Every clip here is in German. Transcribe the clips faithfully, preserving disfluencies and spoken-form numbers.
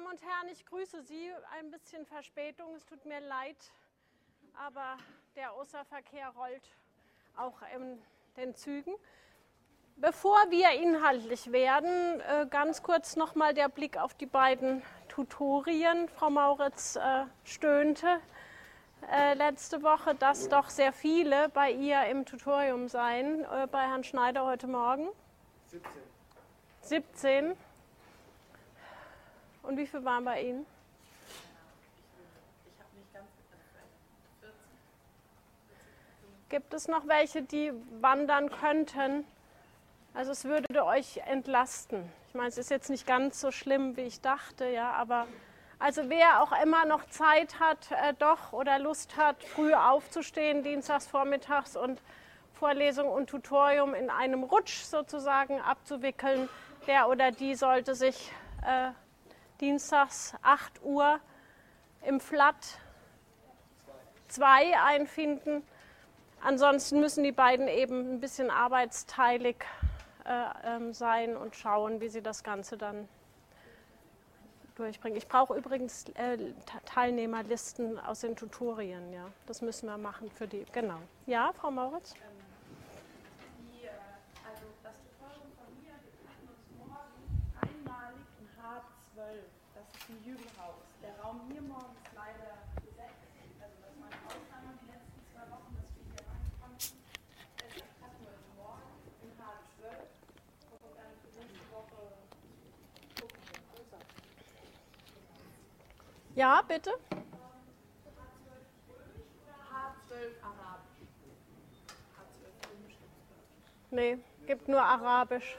Damen und Herren, ich grüße Sie. Ein bisschen Verspätung, es tut mir leid, aber der Außerverkehr rollt auch in den Zügen. Bevor wir inhaltlich werden, ganz kurz nochmal der Blick auf die beiden Tutorien. Frau Mauritz äh, stöhnte äh, letzte Woche, dass doch sehr viele bei ihr im Tutorium seien, äh, bei Herrn Schneider heute Morgen. siebzehn. siebzehn. Und wie viele waren bei Ihnen? Ich habe nicht ganz vierzehn. Gibt es noch welche, die wandern könnten? Also es würde euch entlasten. Ich meine, es ist jetzt nicht ganz so schlimm, wie ich dachte, ja, aber also wer auch immer noch Zeit hat, äh, doch oder Lust hat, früh aufzustehen, dienstags vormittags und Vorlesung und Tutorium in einem Rutsch sozusagen abzuwickeln, der oder die sollte sich äh, dienstags acht Uhr im Flat zwei einfinden. Ansonsten müssen die beiden eben ein bisschen arbeitsteilig äh, ähm, sein und schauen, wie sie das Ganze dann durchbringen. Ich brauche übrigens äh, Teilnehmerlisten aus den Tutorien. Ja. Das müssen wir machen für die. Genau. Ja, Frau Mauritz? Die, also das Tutorium von mir, wir hatten uns morgen einmalig in H zwölf. Das ist ein Jügelhaus. Der Raum hier morgen ist leider besetzt. Also das war eine Ausnahme die letzten zwei Wochen, dass wir hier rein konnten. Deshalb hatten wir es morgen in H zwölf und dann für nächste Woche gucken wir größer. Ja, bitte? H zwölf Arabisch. H zwölf Römisch gibt es nicht. Nee, gibt nur Arabisch.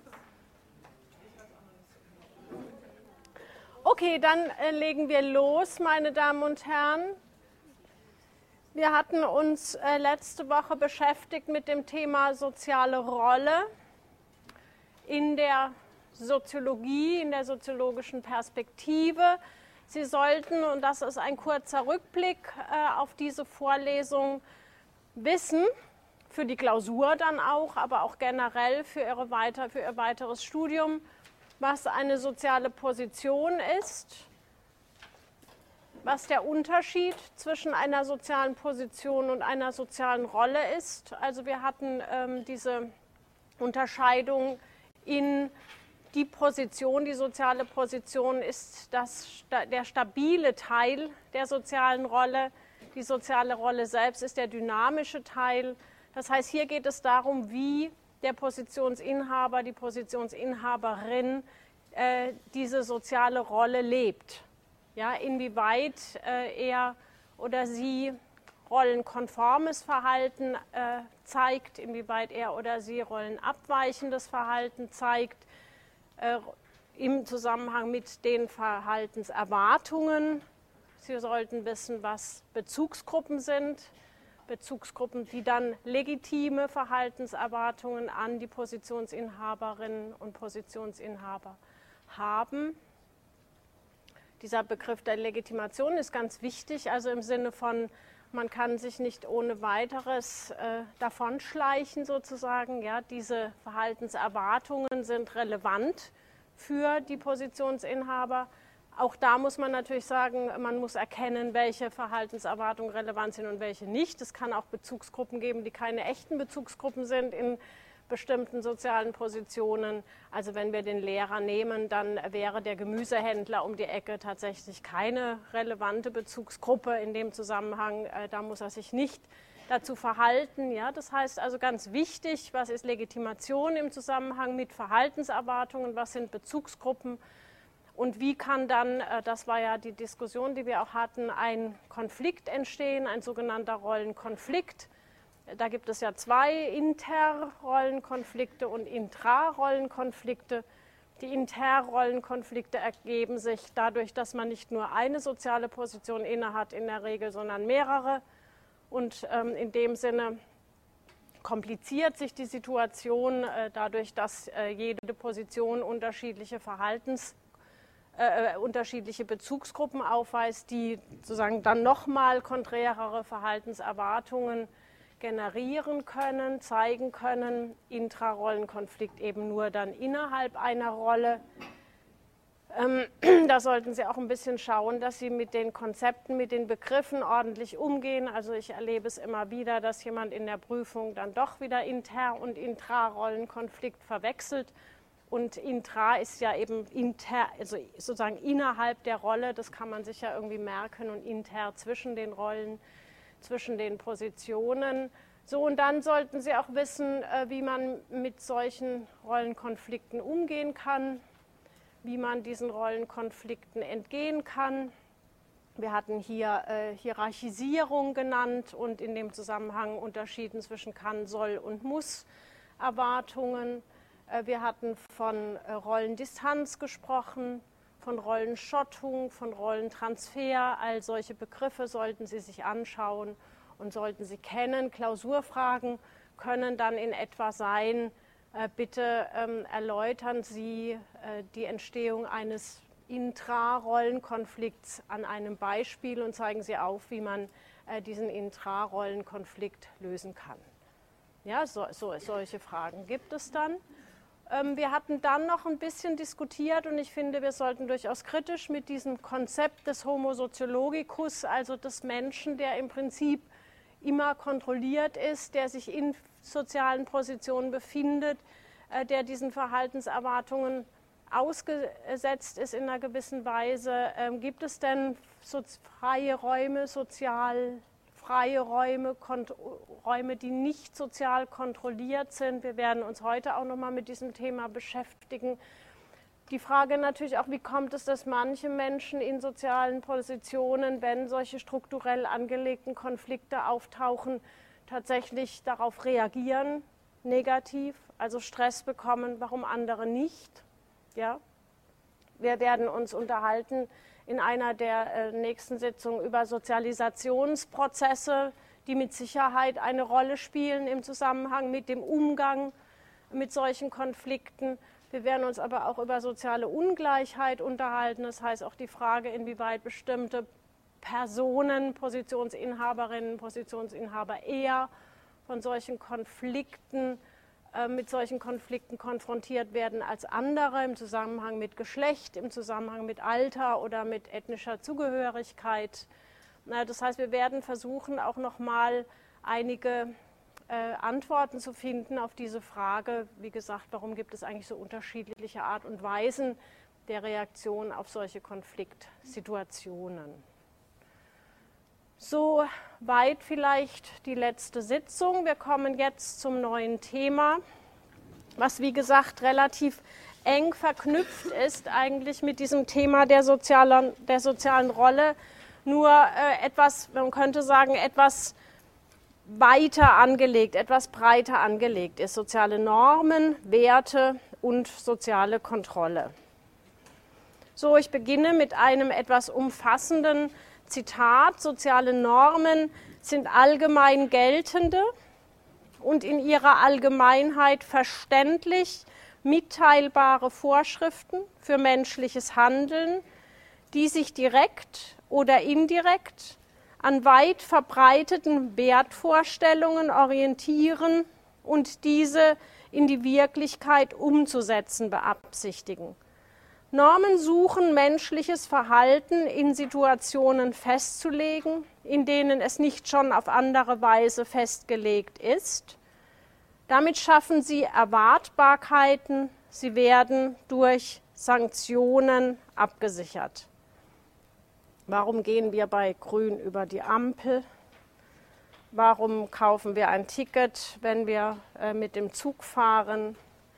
Okay, dann äh, legen wir los, meine Damen und Herren. Wir hatten uns äh, letzte Woche beschäftigt mit dem Thema soziale Rolle in der Soziologie, in der soziologischen Perspektive. Sie sollten, und das ist ein kurzer Rückblick äh, auf diese Vorlesung, wissen, für die Klausur dann auch, aber auch generell für, ihre weiter, für ihr weiteres Studium, was eine soziale Position ist, was der Unterschied zwischen einer sozialen Position und einer sozialen Rolle ist. Also wir hatten ähm, diese Unterscheidung in die Position, die soziale Position ist das, der stabile Teil der sozialen Rolle. Die soziale Rolle selbst ist der dynamische Teil. Das heißt, hier geht es darum, wie der Positionsinhaber, die Positionsinhaberin äh, diese soziale Rolle lebt. Ja, inwieweit äh, er oder sie rollenkonformes Verhalten äh, zeigt, inwieweit er oder sie rollenabweichendes Verhalten zeigt, äh, im Zusammenhang mit den Verhaltenserwartungen. Sie sollten wissen, was Bezugsgruppen sind. Bezugsgruppen, die dann legitime Verhaltenserwartungen an die Positionsinhaberinnen und Positionsinhaber haben. Dieser Begriff der Legitimation ist ganz wichtig, also im Sinne von, man kann sich nicht ohne weiteres äh, davonschleichen sozusagen. Ja, diese Verhaltenserwartungen sind relevant für die Positionsinhaber. Auch da muss man natürlich sagen, man muss erkennen, welche Verhaltenserwartungen relevant sind und welche nicht. Es kann auch Bezugsgruppen geben, die keine echten Bezugsgruppen sind in bestimmten sozialen Positionen. Also wenn wir den Lehrer nehmen, dann wäre der Gemüsehändler um die Ecke tatsächlich keine relevante Bezugsgruppe in dem Zusammenhang. Da muss er sich nicht dazu verhalten. Ja, das heißt also ganz wichtig, was ist Legitimation im Zusammenhang mit Verhaltenserwartungen, was sind Bezugsgruppen? Und wie kann dann, das war ja die Diskussion, die wir auch hatten, ein Konflikt entstehen, ein sogenannter Rollenkonflikt. Da gibt es ja zwei Interrollenkonflikte und Intrarollenkonflikte. Die Interrollenkonflikte ergeben sich dadurch, dass man nicht nur eine soziale Position innehat in der Regel, sondern mehrere. Und ähm, in dem Sinne kompliziert sich die Situation äh, dadurch, dass äh, jede Position unterschiedliche Verhaltens Äh, unterschiedliche Bezugsgruppen aufweist, die sozusagen dann nochmal konträrere Verhaltenserwartungen generieren können, zeigen können. Intrarollenkonflikt eben nur dann innerhalb einer Rolle. Ähm, da sollten Sie auch ein bisschen schauen, dass Sie mit den Konzepten, mit den Begriffen ordentlich umgehen. Also ich erlebe es immer wieder, dass jemand in der Prüfung dann doch wieder Inter- und Intra-Rollenkonflikt verwechselt. Und Intra ist ja eben inter, also sozusagen innerhalb der Rolle, das kann man sich ja irgendwie merken, und inter zwischen den Rollen, zwischen den Positionen. So, und dann sollten Sie auch wissen, wie man mit solchen Rollenkonflikten umgehen kann, wie man diesen Rollenkonflikten entgehen kann. Wir hatten hier äh, Hierarchisierung genannt und in dem Zusammenhang unterschieden zwischen kann, soll und muss Erwartungen. Äh, wir hatten von äh, Rollendistanz gesprochen, von Rollenschottung, von Rollentransfer. All solche Begriffe sollten Sie sich anschauen und sollten Sie kennen. Klausurfragen können dann in etwa sein: Bitte ähm, erläutern Sie äh, die Entstehung eines Intra-Rollenkonflikts an einem Beispiel und zeigen Sie auf, wie man äh, diesen Intra-Rollenkonflikt lösen kann. Ja, so, so, solche Fragen gibt es dann. Ähm, wir hatten dann noch ein bisschen diskutiert und ich finde, wir sollten durchaus kritisch mit diesem Konzept des Homo sociologicus, also des Menschen, der im Prinzip immer kontrolliert ist, der sich in sozialen Positionen befindet, äh, der diesen Verhaltenserwartungen ausgesetzt ist in einer gewissen Weise. Ähm, gibt es denn so freie Räume, sozial freie Räume, Räume, die nicht sozial kontrolliert sind? Wir werden uns heute auch noch mal mit diesem Thema beschäftigen. Die Frage natürlich auch, wie kommt es, dass manche Menschen in sozialen Positionen, wenn solche strukturell angelegten Konflikte auftauchen, tatsächlich darauf reagieren, negativ, also Stress bekommen, warum andere nicht. Ja? Wir werden uns unterhalten in einer der äh, nächsten Sitzungen über Sozialisationsprozesse, die mit Sicherheit eine Rolle spielen im Zusammenhang mit dem Umgang mit solchen Konflikten. Wir werden uns aber auch über soziale Ungleichheit unterhalten. Das heißt auch die Frage, inwieweit bestimmte Personen, Positionsinhaberinnen, Positionsinhaber eher von solchen Konflikten, äh, mit solchen Konflikten konfrontiert werden als andere im Zusammenhang mit Geschlecht, im Zusammenhang mit Alter oder mit ethnischer Zugehörigkeit. Na, das heißt, wir werden versuchen, auch nochmal einige äh, Antworten zu finden auf diese Frage. Wie gesagt, warum gibt es eigentlich so unterschiedliche Art und Weisen der Reaktion auf solche Konfliktsituationen? So weit vielleicht die letzte Sitzung. Wir kommen jetzt zum neuen Thema, was wie gesagt relativ eng verknüpft ist eigentlich mit diesem Thema der sozialen, der sozialen Rolle, nur äh, etwas, man könnte sagen, etwas weiter angelegt, etwas breiter angelegt ist. Soziale Normen, Werte und soziale Kontrolle. So, ich beginne mit einem etwas umfassenden Zitat: Soziale Normen sind allgemein geltende und in ihrer Allgemeinheit verständlich mitteilbare Vorschriften für menschliches Handeln, die sich direkt oder indirekt an weit verbreiteten Wertvorstellungen orientieren und diese in die Wirklichkeit umzusetzen beabsichtigen. Normen suchen, menschliches Verhalten in Situationen festzulegen, in denen es nicht schon auf andere Weise festgelegt ist. Damit schaffen sie Erwartbarkeiten, sie werden durch Sanktionen abgesichert. Warum gehen wir bei Grün über die Ampel? Warum kaufen wir ein Ticket, wenn wir äh, mit dem Zug fahren?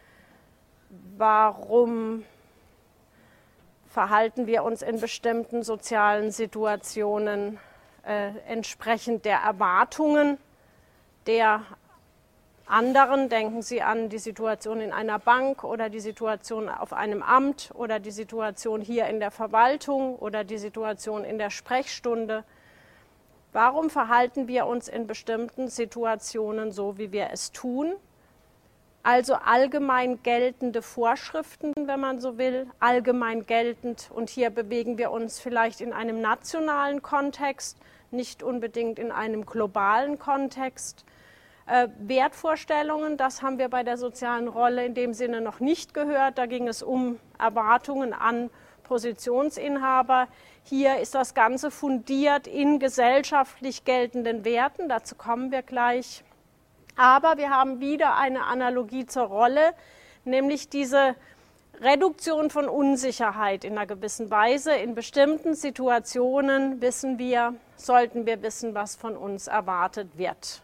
Warum verhalten wir uns in bestimmten sozialen Situationen äh, entsprechend der Erwartungen der anderen? Denken Sie an die Situation in einer Bank oder die Situation auf einem Amt oder die Situation hier in der Verwaltung oder die Situation in der Sprechstunde. Warum verhalten wir uns in bestimmten Situationen so, wie wir es tun? Also allgemein geltende Vorschriften, wenn man so will, allgemein geltend. Und hier bewegen wir uns vielleicht in einem nationalen Kontext, nicht unbedingt in einem globalen Kontext. Äh, Wertvorstellungen, das haben wir bei der sozialen Rolle in dem Sinne noch nicht gehört. Da ging es um Erwartungen an Positionsinhaber. Hier ist das Ganze fundiert in gesellschaftlich geltenden Werten, dazu kommen wir gleich. Aber wir haben wieder eine Analogie zur Rolle, nämlich diese Reduktion von Unsicherheit in einer gewissen Weise. In bestimmten Situationen wissen wir, sollten wir wissen, was von uns erwartet wird.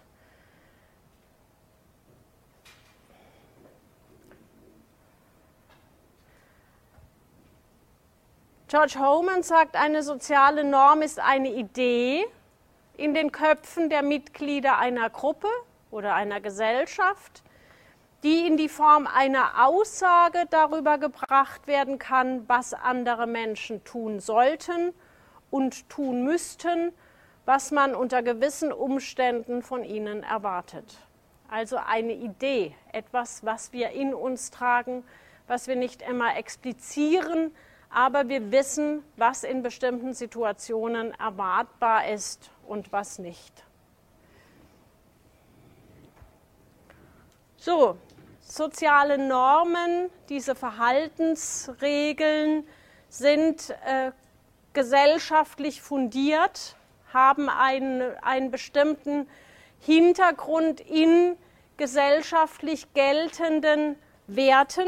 George Hohmann sagt, eine soziale Norm ist eine Idee in den Köpfen der Mitglieder einer Gruppe oder einer Gesellschaft, die in die Form einer Aussage darüber gebracht werden kann, was andere Menschen tun sollten und tun müssten, was man unter gewissen Umständen von ihnen erwartet. Also eine Idee, etwas, was wir in uns tragen, was wir nicht immer explizieren, aber wir wissen, was in bestimmten Situationen erwartbar ist und was nicht. So, soziale Normen, diese Verhaltensregeln sind äh, gesellschaftlich fundiert, haben einen, einen bestimmten Hintergrund in gesellschaftlich geltenden Werten.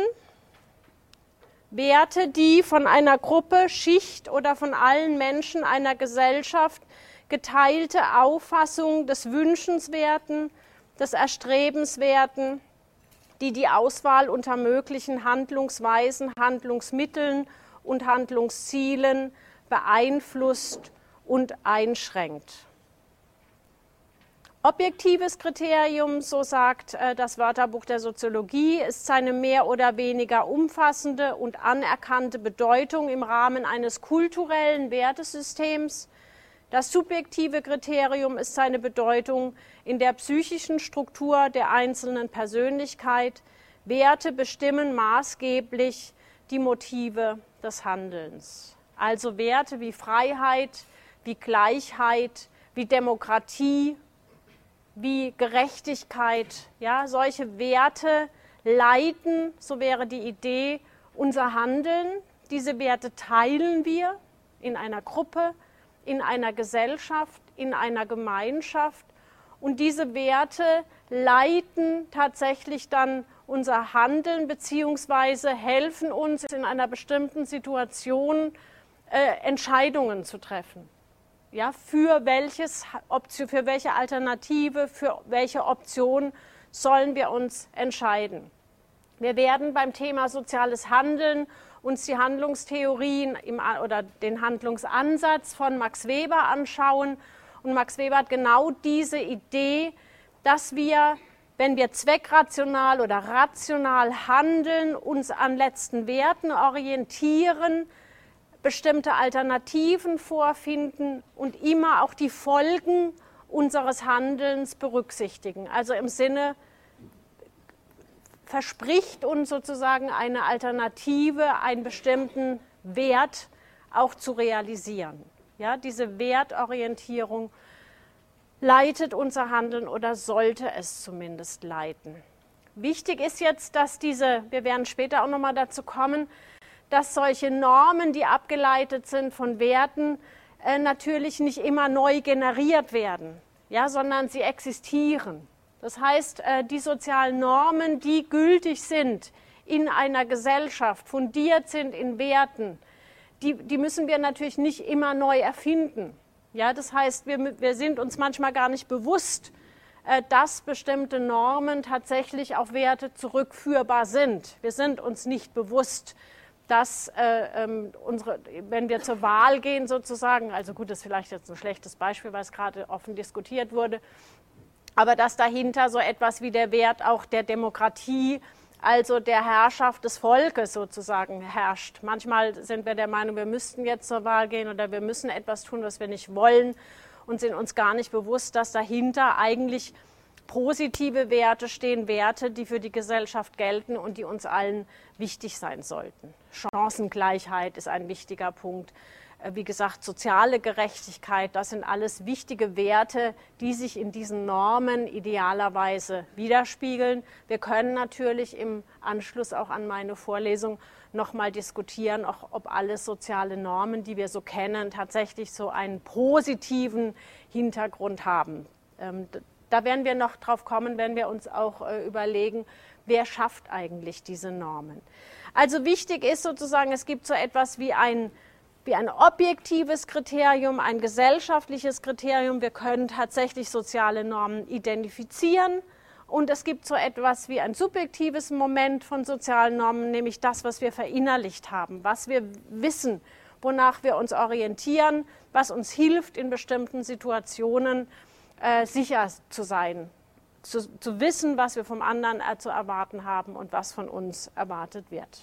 Werte, die von einer Gruppe, Schicht oder von allen Menschen einer Gesellschaft geteilte Auffassung des Wünschenswerten, des Erstrebenswerten, die die Auswahl unter möglichen Handlungsweisen, Handlungsmitteln und Handlungszielen beeinflusst und einschränkt. Objektives Kriterium, so sagt äh, das Wörterbuch der Soziologie, ist seine mehr oder weniger umfassende und anerkannte Bedeutung im Rahmen eines kulturellen Wertesystems. Das subjektive Kriterium ist seine Bedeutung in der psychischen Struktur der einzelnen Persönlichkeit. Werte bestimmen maßgeblich die Motive des Handelns. Also Werte wie Freiheit, wie Gleichheit, wie Demokratie, wie Gerechtigkeit, ja, solche Werte leiten, so wäre die Idee, unser Handeln. Diese Werte teilen wir in einer Gruppe, in einer Gesellschaft, in einer Gemeinschaft. Und diese Werte leiten tatsächlich dann unser Handeln beziehungsweise helfen uns in einer bestimmten Situation äh, Entscheidungen zu treffen. Ja, für, welches, für welche Alternative, für welche Option sollen wir uns entscheiden. Wir werden beim Thema soziales Handeln uns die Handlungstheorien im, oder den Handlungsansatz von Max Weber anschauen. Und Max Weber hat genau diese Idee, dass wir, wenn wir zweckrational oder rational handeln, uns an letzten Werten orientieren, bestimmte Alternativen vorfinden und immer auch die Folgen unseres Handelns berücksichtigen. Also im Sinne, verspricht uns sozusagen eine Alternative, einen bestimmten Wert auch zu realisieren. Ja, diese Wertorientierung leitet unser Handeln oder sollte es zumindest leiten. Wichtig ist jetzt, dass diese, wir werden später auch nochmal dazu kommen, dass solche Normen, die abgeleitet sind von Werten, äh, natürlich nicht immer neu generiert werden, ja, sondern sie existieren. Das heißt, äh, die sozialen Normen, die gültig sind in einer Gesellschaft, fundiert sind in Werten, die, die müssen wir natürlich nicht immer neu erfinden. Ja, das heißt, wir, wir sind uns manchmal gar nicht bewusst, äh, dass bestimmte Normen tatsächlich auf Werte zurückführbar sind. Wir sind uns nicht bewusst, dass äh, ähm, unsere, wenn wir zur Wahl gehen sozusagen, also gut, das ist vielleicht jetzt ein schlechtes Beispiel, weil es gerade offen diskutiert wurde, aber dass dahinter so etwas wie der Wert auch der Demokratie, also der Herrschaft des Volkes sozusagen herrscht. Manchmal sind wir der Meinung, wir müssten jetzt zur Wahl gehen oder wir müssen etwas tun, was wir nicht wollen und sind uns gar nicht bewusst, dass dahinter eigentlich positive Werte stehen, Werte, die für die Gesellschaft gelten und die uns allen wichtig sein sollten. Chancengleichheit ist ein wichtiger Punkt. Wie gesagt, soziale Gerechtigkeit, das sind alles wichtige Werte, die sich in diesen Normen idealerweise widerspiegeln. Wir können natürlich im Anschluss auch an meine Vorlesung nochmal diskutieren, auch ob alle soziale Normen, die wir so kennen, tatsächlich so einen positiven Hintergrund haben. Da werden wir noch drauf kommen, wenn wir uns auch überlegen, wer schafft eigentlich diese Normen. Also wichtig ist sozusagen, es gibt so etwas wie ein wie ein objektives Kriterium, ein gesellschaftliches Kriterium. Wir können tatsächlich soziale Normen identifizieren. Und es gibt so etwas wie ein subjektives Moment von sozialen Normen, nämlich das, was wir verinnerlicht haben, was wir wissen, wonach wir uns orientieren, was uns hilft, in bestimmten Situationen äh, sicher zu sein, zu, zu wissen, was wir vom anderen äh, zu erwarten haben und was von uns erwartet wird.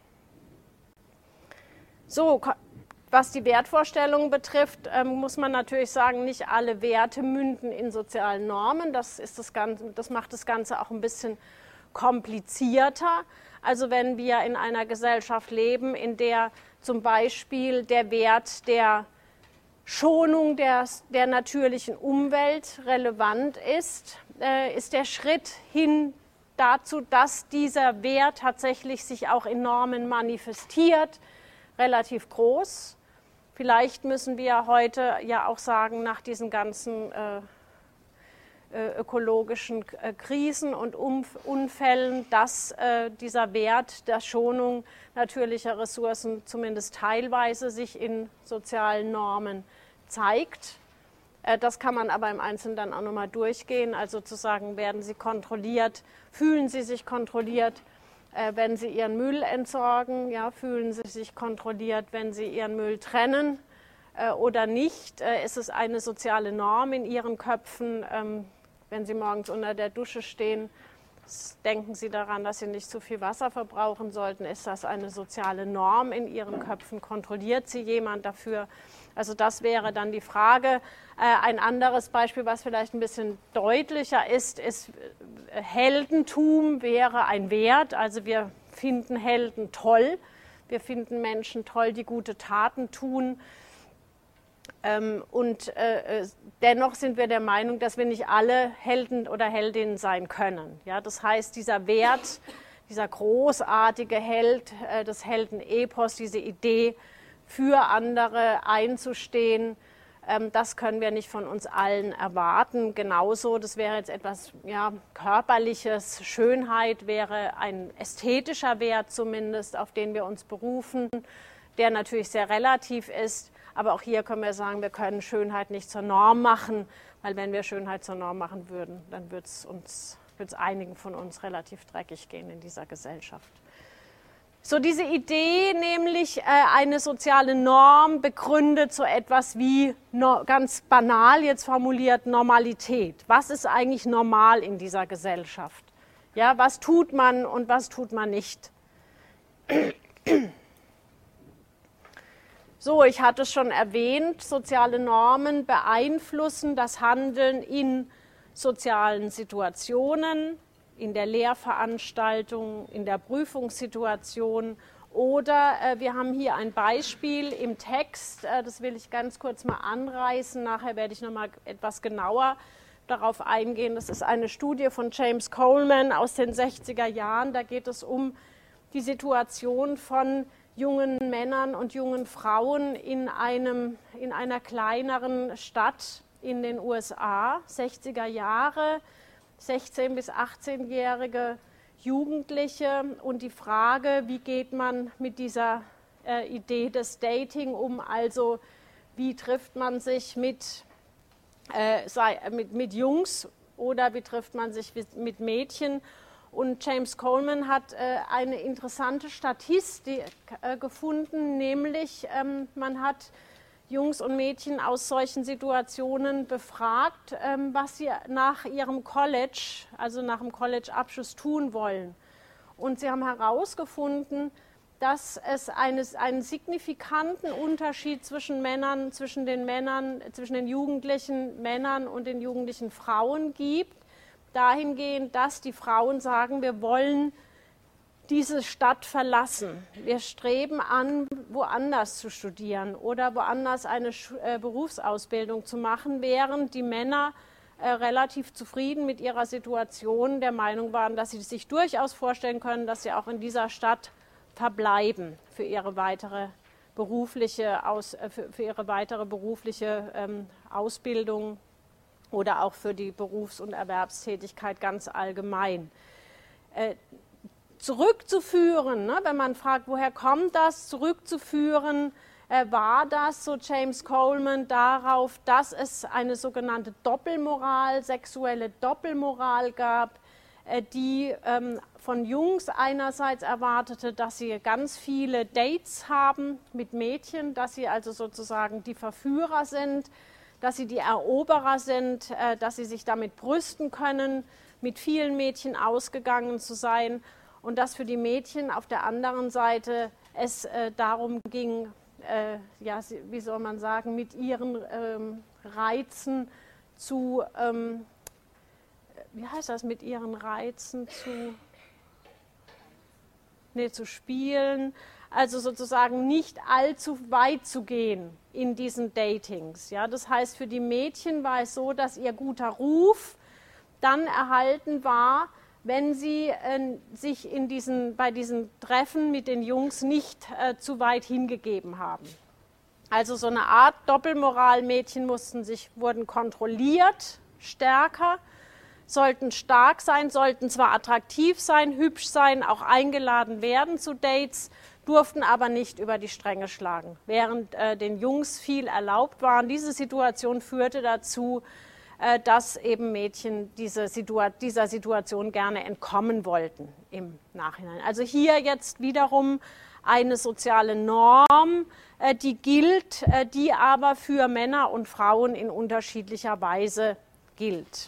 So, was die Wertvorstellungen betrifft, ähm, muss man natürlich sagen, nicht alle Werte münden in sozialen Normen. Das, ist das, Ganze, das macht das Ganze auch ein bisschen komplizierter. Also wenn wir in einer Gesellschaft leben, in der zum Beispiel der Wert der Schonung der, der natürlichen Umwelt relevant ist, äh, ist der Schritt hin dazu, dass dieser Wert tatsächlich sich auch in Normen manifestiert, relativ groß. Vielleicht müssen wir heute ja auch sagen, nach diesen ganzen äh, äh, ökologischen äh, Krisen und Umf- Unfällen, dass äh, dieser Wert der Schonung natürlicher Ressourcen zumindest teilweise sich in sozialen Normen zeigt. Äh, das kann man aber im Einzelnen dann auch nochmal durchgehen. Also zu sagen, werden sie kontrolliert, fühlen sie sich kontrolliert, wenn sie ihren Müll entsorgen, ja, fühlen sie sich kontrolliert, wenn sie ihren Müll trennen äh, oder nicht. Äh, ist es eine soziale Norm in ihren Köpfen, ähm, wenn sie morgens unter der Dusche stehen, denken sie daran, dass sie nicht zu viel Wasser verbrauchen sollten. Ist das eine soziale Norm in ihren Köpfen? Kontrolliert sie jemand dafür? Also das wäre dann die Frage. Ein anderes Beispiel, was vielleicht ein bisschen deutlicher ist, ist Heldentum wäre ein Wert. Also wir finden Helden toll. Wir finden Menschen toll, die gute Taten tun. Und dennoch sind wir der Meinung, dass wir nicht alle Helden oder Heldinnen sein können. Ja, das heißt, dieser Wert, dieser großartige Held, das Heldenepos, diese Idee, für andere einzustehen, das können wir nicht von uns allen erwarten. Genauso, das wäre jetzt etwas ja, Körperliches, Schönheit wäre ein ästhetischer Wert zumindest, auf den wir uns berufen, der natürlich sehr relativ ist. Aber auch hier können wir sagen, wir können Schönheit nicht zur Norm machen, weil wenn wir Schönheit zur Norm machen würden, dann würde es uns, würde es einigen von uns relativ dreckig gehen in dieser Gesellschaft. So diese Idee, nämlich äh, eine soziale Norm begründet so etwas wie, no, ganz banal jetzt formuliert, Normalität. Was ist eigentlich normal in dieser Gesellschaft? Ja, was tut man und was tut man nicht? So, ich hatte es schon erwähnt, soziale Normen beeinflussen das Handeln in sozialen Situationen, in der Lehrveranstaltung, in der Prüfungssituation oder äh, wir haben hier ein Beispiel im Text, äh, das will ich ganz kurz mal anreißen, nachher werde ich noch mal etwas genauer darauf eingehen. Das ist eine Studie von James Coleman aus den sechziger Jahren, da geht es um die Situation von jungen Männern und jungen Frauen in, einem, in einer kleineren Stadt in den U S A, sechziger Jahre, sechzehn- bis achtzehnjährige Jugendliche und die Frage, wie geht man mit dieser äh, Idee des Dating um, also wie trifft man sich mit, äh, sei, mit, mit Jungs oder wie trifft man sich mit Mädchen. Und James Coleman hat äh, eine interessante Statistik äh, gefunden, nämlich ähm, man hat Jungs und Mädchen aus solchen Situationen befragt, ähm, was sie nach ihrem College, also nach dem College-Abschluss tun wollen. Und sie haben herausgefunden, dass es eines, einen signifikanten Unterschied zwischen Männern, zwischen den Männern, zwischen den jugendlichen Männern und den jugendlichen Frauen gibt, dahingehend, dass die Frauen sagen, wir wollen diese Stadt verlassen. Wir streben an, woanders zu studieren oder woanders eine äh, Berufsausbildung zu machen, während die Männer äh, relativ zufrieden mit ihrer Situation der Meinung waren, dass sie sich durchaus vorstellen können, dass sie auch in dieser Stadt verbleiben für ihre weitere berufliche, Aus, äh, für, für ihre weitere berufliche ähm, Ausbildung oder auch für die Berufs- und Erwerbstätigkeit ganz allgemein. Äh, Zurückzuführen, ne, wenn man fragt, woher kommt das, zurückzuführen, äh, war das, so James Coleman, darauf, dass es eine sogenannte Doppelmoral, sexuelle Doppelmoral gab, äh, die ähm, von Jungs einerseits erwartete, dass sie ganz viele Dates haben mit Mädchen, dass sie also sozusagen die Verführer sind, dass sie die Eroberer sind, äh, dass sie sich damit brüsten können, mit vielen Mädchen ausgegangen zu sein. Und dass für die Mädchen auf der anderen Seite es äh, darum ging, äh, ja, wie soll man sagen, mit ihren ähm, Reizen zu, ähm, wie heißt das, mit ihren Reizen zu, nee, zu spielen, also sozusagen nicht allzu weit zu gehen in diesen Datings. Ja? Das heißt, für die Mädchen war es so, dass ihr guter Ruf dann erhalten war, wenn sie äh, sich in diesen, bei diesen Treffen mit den Jungs nicht äh, zu weit hingegeben haben. Also so eine Art Doppelmoral, Mädchen mussten sich, wurden kontrolliert, stärker, sollten stark sein, sollten zwar attraktiv sein, hübsch sein, auch eingeladen werden zu Dates, durften aber nicht über die Stränge schlagen, während äh, den Jungs viel erlaubt war. Diese Situation führte dazu, dass eben Mädchen diese Situa- dieser Situation gerne entkommen wollten im Nachhinein. Also hier jetzt wiederum eine soziale Norm, die gilt, die aber für Männer und Frauen in unterschiedlicher Weise gilt.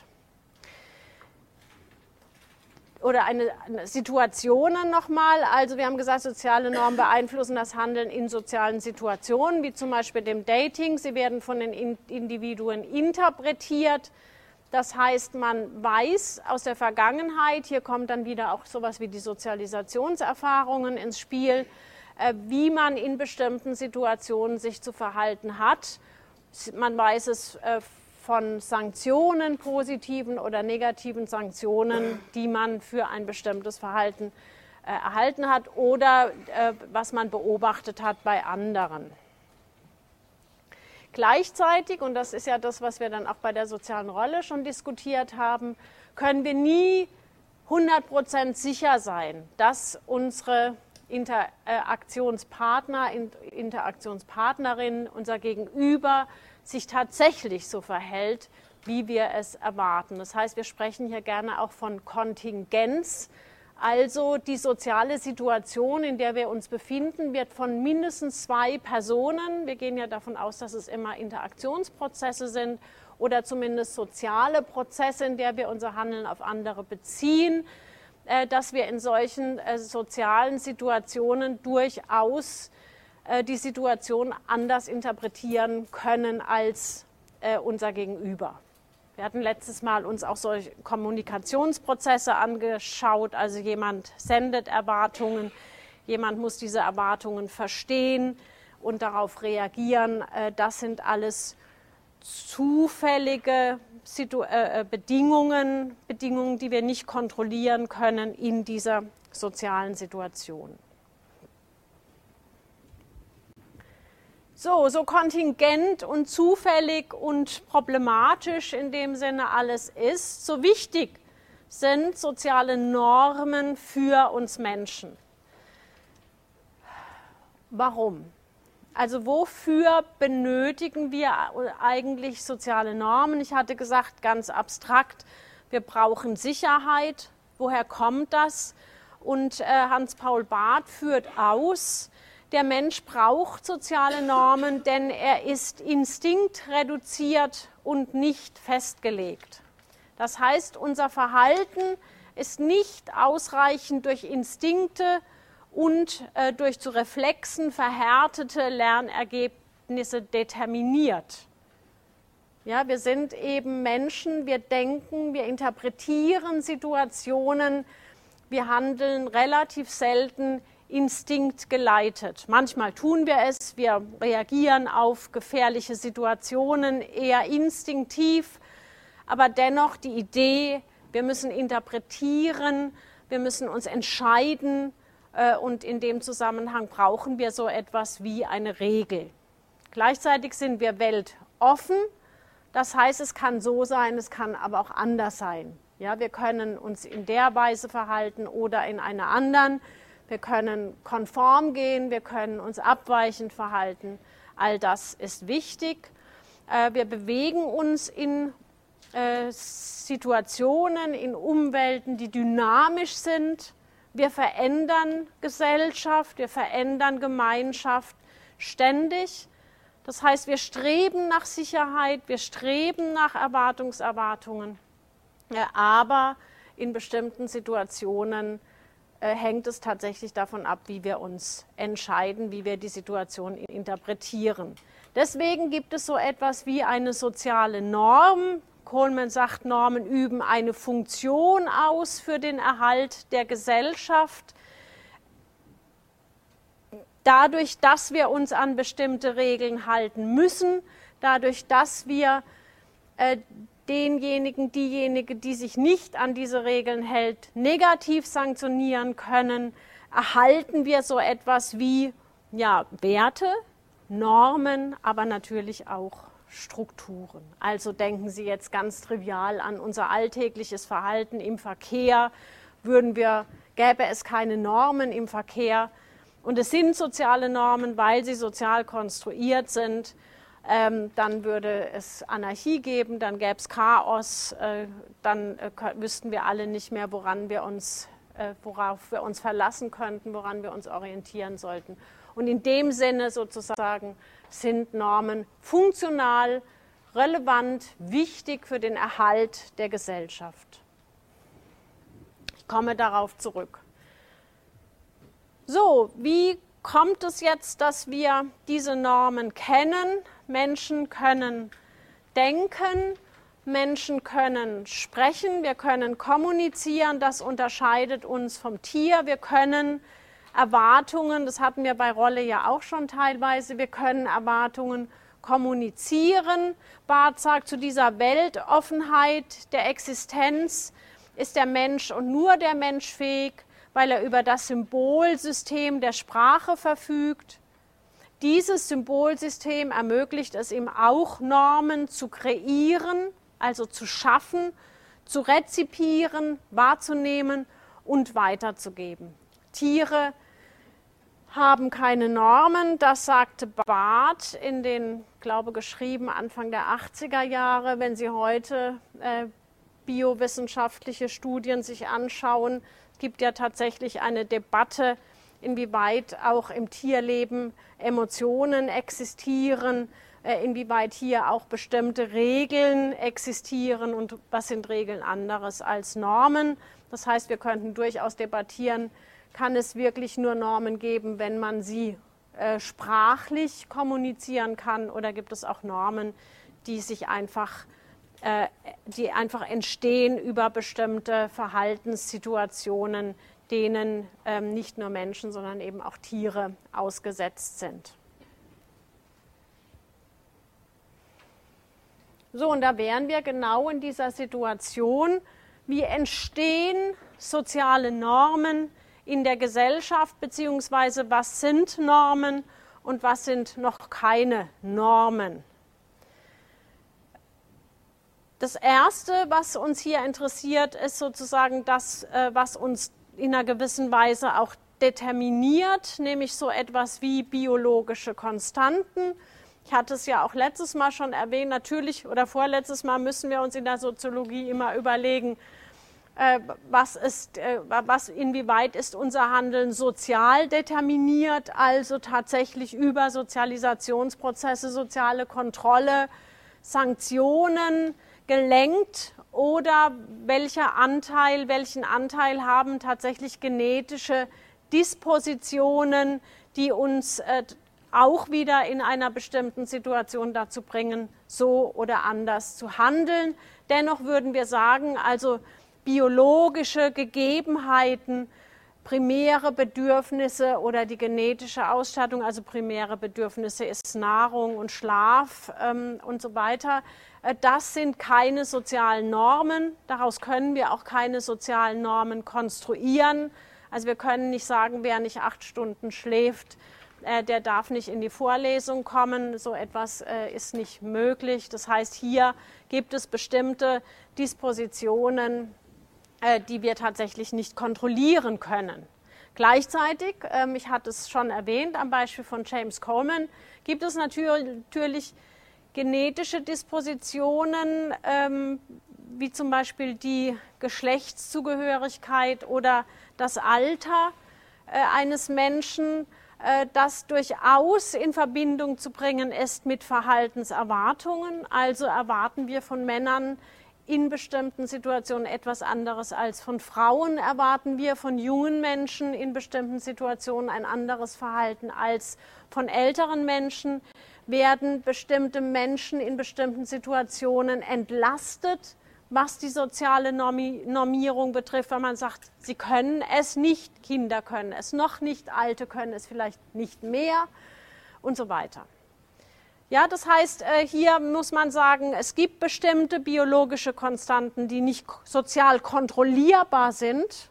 Oder eine, eine Situationen nochmal, also wir haben gesagt, soziale Normen beeinflussen das Handeln in sozialen Situationen, wie zum Beispiel dem Dating. Sie werden von den Individuen interpretiert. Das heißt, man weiß aus der Vergangenheit, hier kommt dann wieder auch sowas wie die Sozialisationserfahrungen ins Spiel, wie man in bestimmten Situationen sich zu verhalten hat. Man weiß es von Sanktionen, positiven oder negativen Sanktionen, die man für ein bestimmtes Verhalten äh, erhalten hat oder äh, was man beobachtet hat bei anderen. Gleichzeitig, und das ist ja das, was wir dann auch bei der sozialen Rolle schon diskutiert haben, können wir nie hundert Prozent sicher sein, dass unsere Interaktionspartner, Interaktionspartnerin, unser Gegenüber sich tatsächlich so verhält, wie wir es erwarten. Das heißt, wir sprechen hier gerne auch von Kontingenz. Also die soziale Situation, in der wir uns befinden, wird von mindestens zwei Personen, wir gehen ja davon aus, dass es immer Interaktionsprozesse sind oder zumindest soziale Prozesse, in der wir unser Handeln auf andere beziehen, dass wir in solchen sozialen Situationen durchaus die Situation anders interpretieren können als äh, unser Gegenüber. Wir hatten letztes Mal uns auch solche Kommunikationsprozesse angeschaut, also jemand sendet Erwartungen, jemand muss diese Erwartungen verstehen und darauf reagieren. Äh, das sind alles zufällige Situ- äh, Bedingungen, Bedingungen, die wir nicht kontrollieren können in dieser sozialen Situation. So, so kontingent und zufällig und problematisch in dem Sinne alles ist, so wichtig sind soziale Normen für uns Menschen. Warum? Also wofür benötigen wir eigentlich soziale Normen? Ich hatte gesagt, ganz abstrakt, wir brauchen Sicherheit. Woher kommt das? Und äh, Hans-Paul Barth führt aus, der Mensch braucht soziale Normen, denn er ist instinktreduziert und nicht festgelegt. Das heißt, unser Verhalten ist nicht ausreichend durch Instinkte und äh, durch zu Reflexen verhärtete Lernergebnisse determiniert. Ja, wir sind eben Menschen, wir denken, wir interpretieren Situationen wir handeln relativ selten instinktgeleitet. Manchmal tun wir es, wir reagieren auf gefährliche Situationen eher instinktiv, aber dennoch die Idee, wir müssen interpretieren, wir müssen uns entscheiden äh, und in dem Zusammenhang brauchen wir so etwas wie eine Regel. Gleichzeitig sind wir weltoffen, das heißt, es kann so sein, es kann aber auch anders sein. Ja, wir können uns in der Weise verhalten oder in einer anderen. Wir können konform gehen, wir können uns abweichend verhalten. All das ist wichtig. Wir bewegen uns in Situationen, in Umwelten, die dynamisch sind. Wir verändern Gesellschaft, wir verändern Gemeinschaft ständig. Das heißt, wir streben nach Sicherheit, wir streben nach Erwartungserwartungen, aber in bestimmten Situationen hängt es tatsächlich davon ab, wie wir uns entscheiden, wie wir die Situation interpretieren. Deswegen gibt es so etwas wie eine soziale Norm. Coleman sagt, Normen üben eine Funktion aus für den Erhalt der Gesellschaft. Dadurch, dass wir uns an bestimmte Regeln halten müssen, dadurch, dass wir äh, denjenigen, diejenige, die sich nicht an diese Regeln hält, negativ sanktionieren können, erhalten wir so etwas wie ja, Werte, Normen, aber natürlich auch Strukturen. Also denken Sie jetzt ganz trivial an unser alltägliches Verhalten im Verkehr. Würden wir, gäbe es keine Normen im Verkehr, und es sind soziale Normen, weil sie sozial konstruiert sind, ähm, dann würde es Anarchie geben, dann gäbe es Chaos, äh, dann äh, wüssten wir alle nicht mehr, woran wir uns, äh, worauf wir uns verlassen könnten, woran wir uns orientieren sollten. Und in dem Sinne sozusagen sind Normen funktional, relevant, wichtig für den Erhalt der Gesellschaft. Ich komme darauf zurück. So, wie kommt es jetzt, dass wir diese Normen kennen? Menschen können denken, Menschen können sprechen, wir können kommunizieren, das unterscheidet uns vom Tier. Wir können Erwartungen, das hatten wir bei Rolle ja auch schon teilweise, wir können Erwartungen kommunizieren. Barth sagt, zu dieser Weltoffenheit der Existenz ist der Mensch und nur der Mensch fähig, weil er über das Symbolsystem der Sprache verfügt. Dieses Symbolsystem ermöglicht es ihm auch, Normen zu kreieren, also zu schaffen, zu rezipieren, wahrzunehmen und weiterzugeben. Tiere haben keine Normen, das sagte Barth in den, glaube geschrieben, Anfang der achtziger Jahre. Wenn Sie heute äh, biowissenschaftliche Studien sich anschauen, es gibt ja tatsächlich eine Debatte, inwieweit auch im Tierleben Emotionen existieren, äh, inwieweit hier auch bestimmte Regeln existieren und was sind Regeln anderes als Normen. Das heißt, wir könnten durchaus debattieren, kann es wirklich nur Normen geben, wenn man sie äh, sprachlich kommunizieren kann, oder gibt es auch Normen, die sich einfach die einfach entstehen über bestimmte Verhaltenssituationen, denen ähm, nicht nur Menschen, sondern eben auch Tiere ausgesetzt sind. So, und da wären wir genau in dieser Situation, wie entstehen soziale Normen in der Gesellschaft, beziehungsweise was sind Normen und was sind noch keine Normen. Das Erste, was uns hier interessiert, ist sozusagen das, was uns in einer gewissen Weise auch determiniert, nämlich so etwas wie biologische Konstanten. Ich hatte es ja auch letztes Mal schon erwähnt, natürlich oder vorletztes Mal müssen wir uns in der Soziologie immer überlegen, was ist, was, inwieweit ist unser Handeln sozial determiniert, also tatsächlich über Sozialisationsprozesse, soziale Kontrolle, Sanktionen gelenkt, oder welcher Anteil, welchen Anteil haben tatsächlich genetische Dispositionen, die uns äh, auch wieder in einer bestimmten Situation dazu bringen, so oder anders zu handeln. Dennoch würden wir sagen, also biologische Gegebenheiten, primäre Bedürfnisse oder die genetische Ausstattung, also primäre Bedürfnisse ist Nahrung und Schlaf ähm, und so weiter. Äh, das sind keine sozialen Normen, daraus können wir auch keine sozialen Normen konstruieren. Also wir können nicht sagen, wer nicht acht Stunden schläft, äh, der darf nicht in die Vorlesung kommen, so etwas äh, ist nicht möglich. Das heißt, hier gibt es bestimmte Dispositionen, die wir tatsächlich nicht kontrollieren können. Gleichzeitig, ähm, ich hatte es schon erwähnt, am Beispiel von James Coleman, gibt es natürlich genetische Dispositionen, ähm, wie zum Beispiel die Geschlechtszugehörigkeit oder das Alter äh, eines Menschen, äh, das durchaus in Verbindung zu bringen ist mit Verhaltenserwartungen. Also erwarten wir von Männern in bestimmten Situationen etwas anderes als von Frauen, erwarten wir von jungen Menschen in bestimmten Situationen ein anderes Verhalten als von älteren Menschen, werden bestimmte Menschen in bestimmten Situationen entlastet, was die soziale Normierung betrifft, wenn man sagt, sie können es nicht, Kinder können es noch nicht, Alte können es vielleicht nicht mehr und so weiter. Ja, das heißt, hier muss man sagen, es gibt bestimmte biologische Konstanten, die nicht sozial kontrollierbar sind,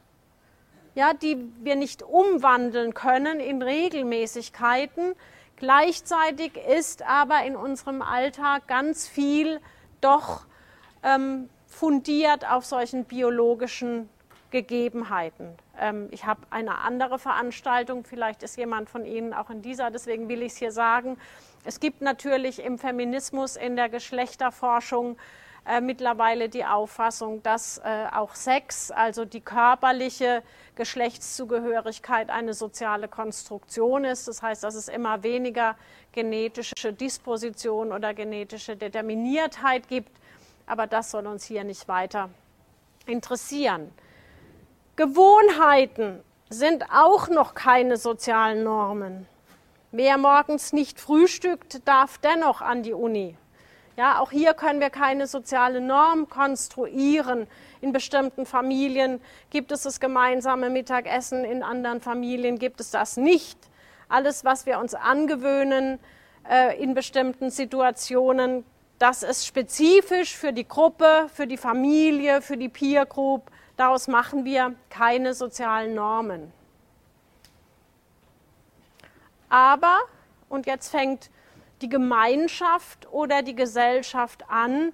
ja, die wir nicht umwandeln können in Regelmäßigkeiten. Gleichzeitig ist aber in unserem Alltag ganz viel doch ähm, fundiert auf solchen biologischen Gegebenheiten. Ähm, ich habe eine andere Veranstaltung, vielleicht ist jemand von Ihnen auch in dieser, deswegen will ich es hier sagen. Es gibt natürlich im Feminismus, in der Geschlechterforschung äh, mittlerweile die Auffassung, dass äh, auch Sex, also die körperliche Geschlechtszugehörigkeit, eine soziale Konstruktion ist. Das heißt, dass es immer weniger genetische Disposition oder genetische Determiniertheit gibt. Aber das soll uns hier nicht weiter interessieren. Gewohnheiten sind auch noch keine sozialen Normen. Wer morgens nicht frühstückt, darf dennoch an die Uni. Ja, auch hier können wir keine soziale Norm konstruieren. In bestimmten Familien gibt es das gemeinsame Mittagessen, in anderen Familien gibt es das nicht. Alles, was wir uns angewöhnen äh, in bestimmten Situationen, das ist spezifisch für die Gruppe, für die Familie, für die Peer Group. Daraus machen wir keine sozialen Normen. Aber, und jetzt fängt die Gemeinschaft oder die Gesellschaft an,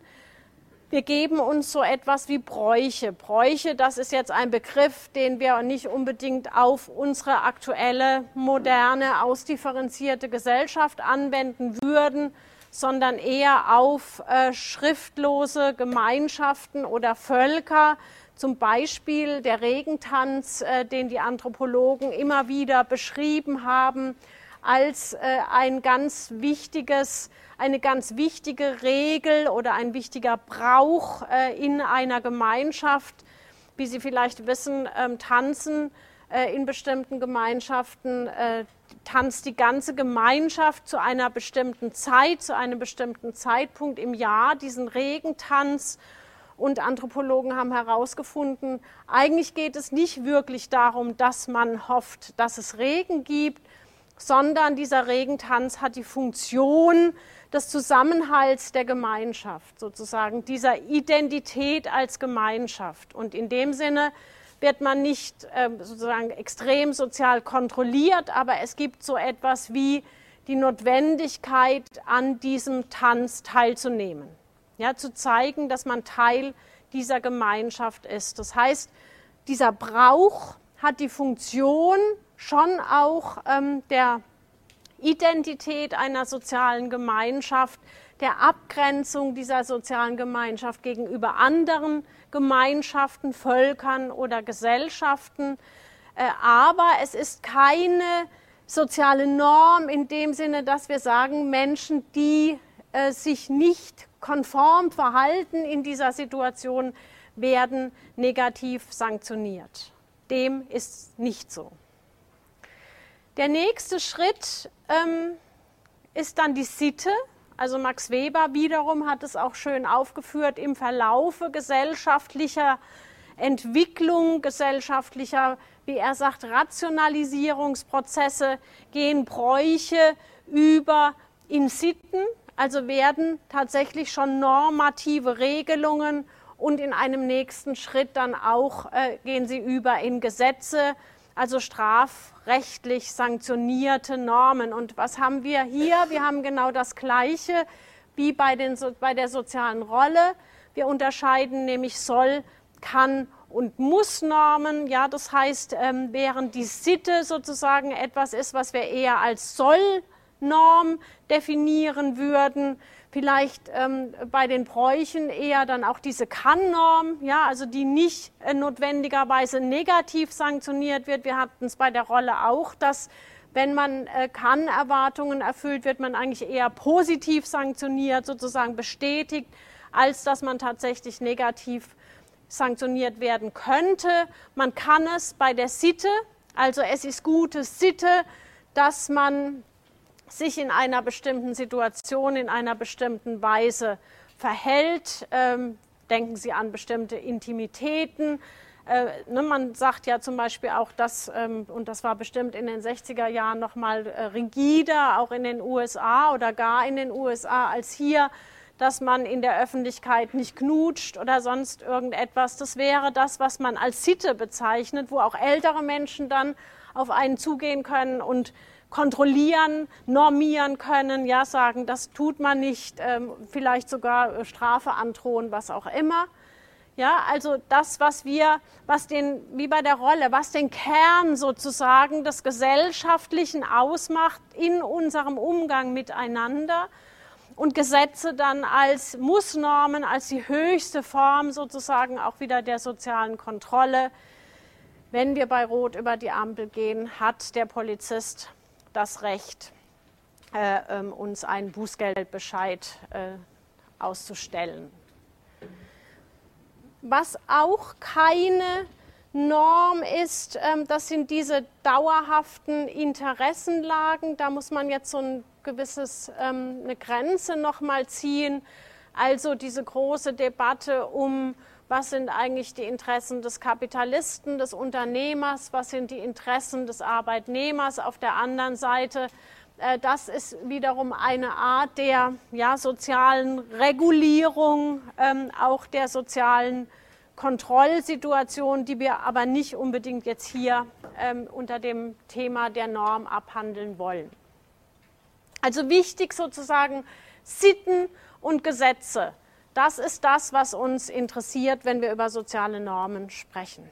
wir geben uns so etwas wie Bräuche. Bräuche, das ist jetzt ein Begriff, den wir nicht unbedingt auf unsere aktuelle, moderne, ausdifferenzierte Gesellschaft anwenden würden, sondern eher auf äh, schriftlose Gemeinschaften oder Völker. Zum Beispiel der Regentanz, äh, den die Anthropologen immer wieder beschrieben haben, als äh, ein ganz wichtiges, eine ganz wichtige Regel oder ein wichtiger Brauch äh, in einer Gemeinschaft. Wie Sie vielleicht wissen, ähm, tanzen äh, in bestimmten Gemeinschaften, äh, tanzt die ganze Gemeinschaft zu einer bestimmten Zeit, zu einem bestimmten Zeitpunkt im Jahr, diesen Regentanz. Und Anthropologen haben herausgefunden, eigentlich geht es nicht wirklich darum, dass man hofft, dass es Regen gibt, sondern dieser Regentanz hat die Funktion des Zusammenhalts der Gemeinschaft, sozusagen dieser Identität als Gemeinschaft. Und in dem Sinne wird man nicht äh, sozusagen extrem sozial kontrolliert, aber es gibt so etwas wie die Notwendigkeit, an diesem Tanz teilzunehmen, ja, zu zeigen, dass man Teil dieser Gemeinschaft ist. Das heißt, dieser Brauch hat die Funktion, schon auch ähm, der Identität einer sozialen Gemeinschaft, der Abgrenzung dieser sozialen Gemeinschaft gegenüber anderen Gemeinschaften, Völkern oder Gesellschaften. Äh, aber es ist keine soziale Norm in dem Sinne, dass wir sagen, Menschen, die äh, sich nicht konform verhalten in dieser Situation, werden negativ sanktioniert. Dem ist nicht so. Der nächste Schritt ähm, ist dann die Sitte. Also Max Weber wiederum hat es auch schön aufgeführt, im Verlaufe gesellschaftlicher Entwicklung gesellschaftlicher, wie er sagt, Rationalisierungsprozesse, gehen Bräuche über in Sitten, also werden tatsächlich schon normative Regelungen und in einem nächsten Schritt dann auch äh, gehen sie über in Gesetze, also strafrechtlich sanktionierte Normen. Und was haben wir hier? Wir haben genau das Gleiche wie bei, den, bei der sozialen Rolle. Wir unterscheiden nämlich soll, kann und muss Normen. Ja, das heißt, ähm, während die Sitte sozusagen etwas ist, was wir eher als Soll-Norm definieren würden, vielleicht ähm, bei den Bräuchen eher dann auch diese Kann-Norm, ja, also die nicht äh, notwendigerweise negativ sanktioniert wird. Wir hatten es bei der Rolle auch, dass wenn man äh, Kann-Erwartungen erfüllt, wird man eigentlich eher positiv sanktioniert, sozusagen bestätigt, als dass man tatsächlich negativ sanktioniert werden könnte. Man kann es bei der Sitte, also es ist gute Sitte, dass man sich in einer bestimmten Situation, in einer bestimmten Weise verhält. Ähm, denken Sie an bestimmte Intimitäten. Äh, ne, man sagt ja zum Beispiel auch, dass, ähm, und das war bestimmt in den sechziger Jahren noch mal äh, rigider, auch in den U S A oder gar in den U S A als hier, dass man in der Öffentlichkeit nicht knutscht oder sonst irgendetwas. Das wäre das, was man als Sitte bezeichnet, wo auch ältere Menschen dann auf einen zugehen können und kontrollieren, normieren können, ja, sagen, das tut man nicht, ähm, vielleicht sogar Strafe androhen, was auch immer. Ja, also das, was wir, was den, wie bei der Rolle, was den Kern sozusagen des Gesellschaftlichen ausmacht in unserem Umgang miteinander und Gesetze dann als Mussnormen, als die höchste Form sozusagen auch wieder der sozialen Kontrolle. Wenn wir bei Rot über die Ampel gehen, hat der Polizist das Recht, äh, ähm, uns einen Bußgeldbescheid äh, auszustellen. Was auch keine Norm ist, ähm, das sind diese dauerhaften Interessenlagen. Da muss man jetzt so ein gewisses, ähm, eine Grenze nochmal ziehen. Also diese große Debatte um, was sind eigentlich die Interessen des Kapitalisten, des Unternehmers, was sind die Interessen des Arbeitnehmers auf der anderen Seite. Äh, das ist wiederum eine Art der ja, sozialen Regulierung, ähm, auch der sozialen Kontrollsituation, die wir aber nicht unbedingt jetzt hier ähm, unter dem Thema der Norm abhandeln wollen. Also wichtig sozusagen Sitten und Gesetze. Das ist das, was uns interessiert, wenn wir über soziale Normen sprechen.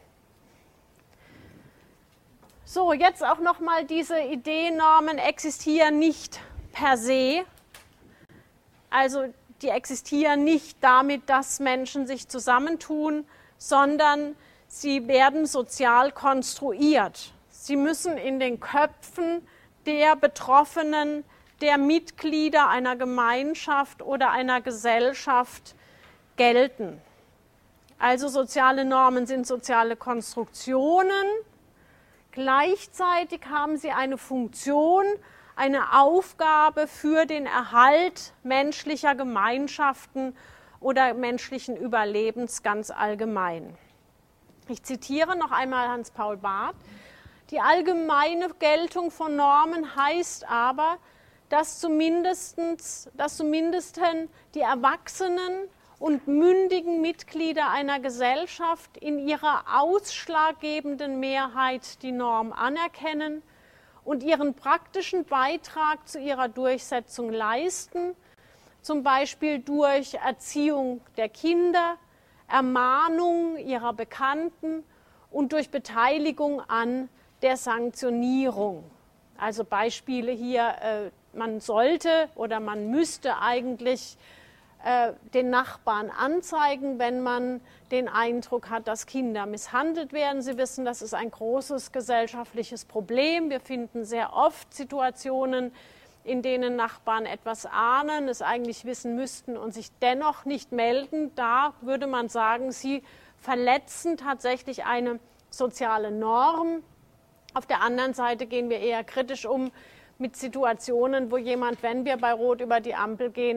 So, jetzt auch nochmal diese Idee, Normen existieren nicht per se. Also die existieren nicht damit, dass Menschen sich zusammentun, sondern sie werden sozial konstruiert. Sie müssen in den Köpfen der Betroffenen, der Mitglieder einer Gemeinschaft oder einer Gesellschaft gelten. Also soziale Normen sind soziale Konstruktionen. Gleichzeitig haben sie eine Funktion, eine Aufgabe für den Erhalt menschlicher Gemeinschaften oder menschlichen Überlebens ganz allgemein. Ich zitiere noch einmal Hans-Paul Barth. Die allgemeine Geltung von Normen heißt aber, dass zumindest, dass zumindest die erwachsenen und mündigen Mitglieder einer Gesellschaft in ihrer ausschlaggebenden Mehrheit die Norm anerkennen und ihren praktischen Beitrag zu ihrer Durchsetzung leisten, zum Beispiel durch Erziehung der Kinder, Ermahnung ihrer Bekannten und durch Beteiligung an der Sanktionierung. Also Beispiele hier, äh, man sollte oder man müsste eigentlich äh, den Nachbarn anzeigen, wenn man den Eindruck hat, dass Kinder misshandelt werden. Sie wissen, das ist ein großes gesellschaftliches Problem. Wir finden sehr oft Situationen, in denen Nachbarn etwas ahnen, es eigentlich wissen müssten und sich dennoch nicht melden. Da würde man sagen, sie verletzen tatsächlich eine soziale Norm. Auf der anderen Seite gehen wir eher kritisch um mit Situationen, wo jemand, wenn wir bei Rot über die Ampel gehen,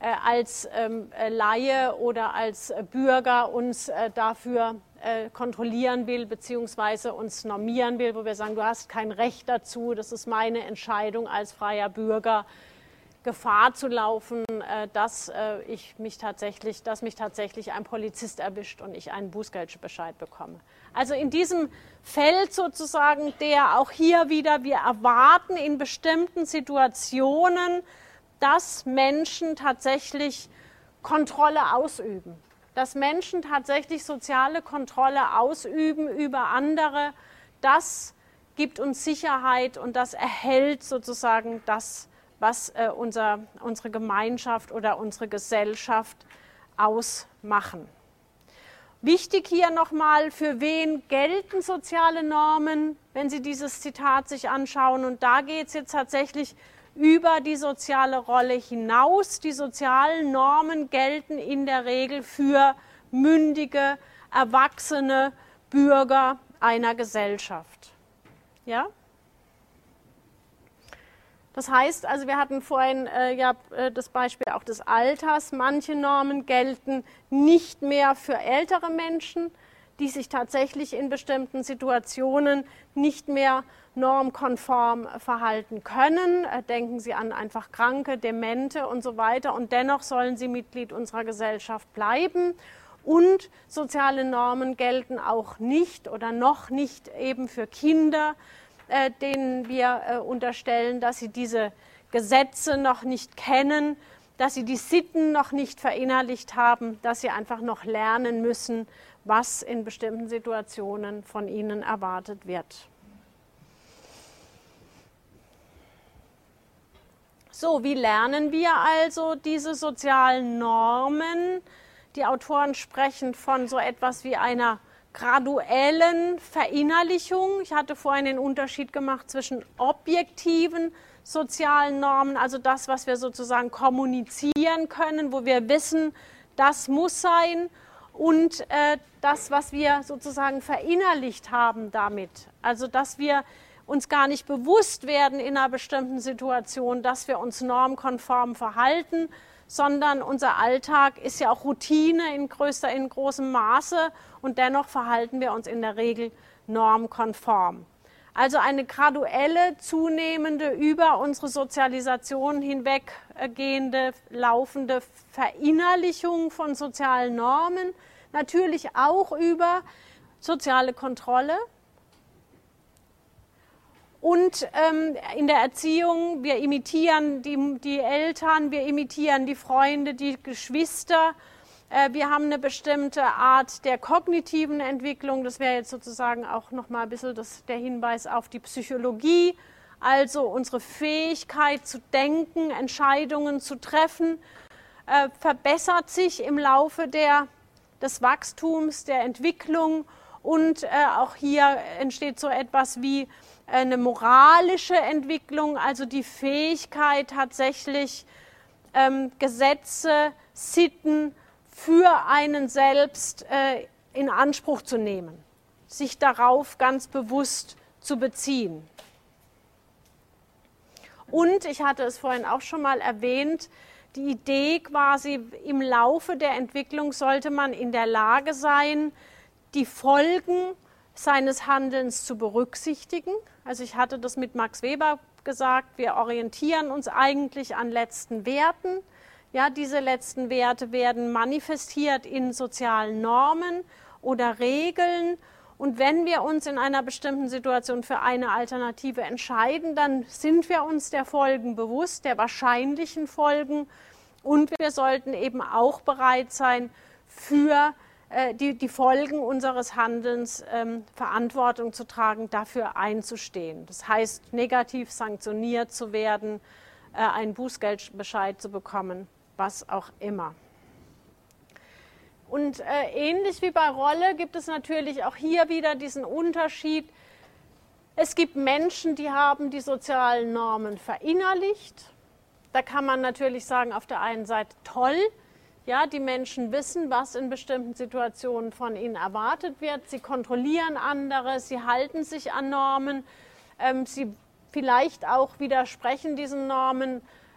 äh, als ähm, Laie oder als äh, Bürger uns äh, dafür äh, kontrollieren will, beziehungsweise uns normieren will, wo wir sagen, du hast kein Recht dazu, das ist meine Entscheidung als freier Bürger, Gefahr zu laufen, äh, dass, äh, ich mich tatsächlich, dass mich tatsächlich ein Polizist erwischt und ich einen Bußgeldbescheid bekomme. Also in diesem Feld sozusagen, der auch hier wieder, wir erwarten in bestimmten Situationen, dass Menschen tatsächlich Kontrolle ausüben, dass Menschen tatsächlich soziale Kontrolle ausüben über andere. Das gibt uns Sicherheit und das erhält sozusagen das, was äh, unser, unsere Gemeinschaft oder unsere Gesellschaft ausmachen. Wichtig hier nochmal, für wen gelten soziale Normen, wenn Sie dieses Zitat sich anschauen. Und da geht es jetzt tatsächlich über die soziale Rolle hinaus. Die sozialen Normen gelten in der Regel für mündige, erwachsene Bürger einer Gesellschaft. Ja? Das heißt, also wir hatten vorhin äh, ja äh, das Beispiel auch des Alters. Manche Normen gelten nicht mehr für ältere Menschen, die sich tatsächlich in bestimmten Situationen nicht mehr normkonform verhalten können. Äh, denken Sie an einfach Kranke, Demente und so weiter. Und dennoch sollen sie Mitglied unserer Gesellschaft bleiben. Und soziale Normen gelten auch nicht oder noch nicht eben für Kinder, Äh, denen wir äh, unterstellen, dass sie diese Gesetze noch nicht kennen, dass sie die Sitten noch nicht verinnerlicht haben, dass sie einfach noch lernen müssen, was in bestimmten Situationen von ihnen erwartet wird. So, wie lernen wir also diese sozialen Normen? Die Autoren sprechen von so etwas wie einer graduellen Verinnerlichung. Ich hatte vorhin den Unterschied gemacht zwischen objektiven sozialen Normen, also das, was wir sozusagen kommunizieren können, wo wir wissen, das muss sein, und äh, das, was wir sozusagen verinnerlicht haben damit. Also dass wir uns gar nicht bewusst werden in einer bestimmten Situation, dass wir uns normkonform verhalten, sondern unser Alltag ist ja auch Routine in, größter, in großem Maße und dennoch verhalten wir uns in der Regel normkonform. Also eine graduelle, zunehmende, über unsere Sozialisation hinweggehende, laufende Verinnerlichung von sozialen Normen, natürlich auch über soziale Kontrolle. Und ähm, in der Erziehung, wir imitieren die, die Eltern, wir imitieren die Freunde, die Geschwister. Äh, wir haben eine bestimmte Art der kognitiven Entwicklung. Das wäre jetzt sozusagen auch nochmal ein bisschen das, der Hinweis auf die Psychologie. Also unsere Fähigkeit zu denken, Entscheidungen zu treffen, äh, verbessert sich im Laufe der, des Wachstums, der Entwicklung. Und äh, auch hier entsteht so etwas wie eine moralische Entwicklung, also die Fähigkeit tatsächlich ähm, Gesetze, Sitten für einen selbst äh, in Anspruch zu nehmen, sich darauf ganz bewusst zu beziehen. Und ich hatte es vorhin auch schon mal erwähnt, die Idee quasi im Laufe der Entwicklung sollte man in der Lage sein, die Folgen seines Handelns zu berücksichtigen. Also ich hatte das mit Max Weber gesagt, wir orientieren uns eigentlich an letzten Werten. Ja, diese letzten Werte werden manifestiert in sozialen Normen oder Regeln. Und wenn wir uns in einer bestimmten Situation für eine Alternative entscheiden, dann sind wir uns der Folgen bewusst, der wahrscheinlichen Folgen. Und wir sollten eben auch bereit sein, für Die, die Folgen unseres Handelns ähm, Verantwortung zu tragen, dafür einzustehen. Das heißt, negativ sanktioniert zu werden, äh, einen Bußgeldbescheid zu bekommen, was auch immer. Und äh, ähnlich wie bei Rolle gibt es natürlich auch hier wieder diesen Unterschied. Es gibt Menschen, die haben die sozialen Normen verinnerlicht. Da kann man natürlich sagen, auf der einen Seite toll, ja, die Menschen wissen, was in bestimmten Situationen von ihnen erwartet wird. Sie kontrollieren andere, sie halten sich an Normen, ähm, sie vielleicht auch widersprechen diesen Normen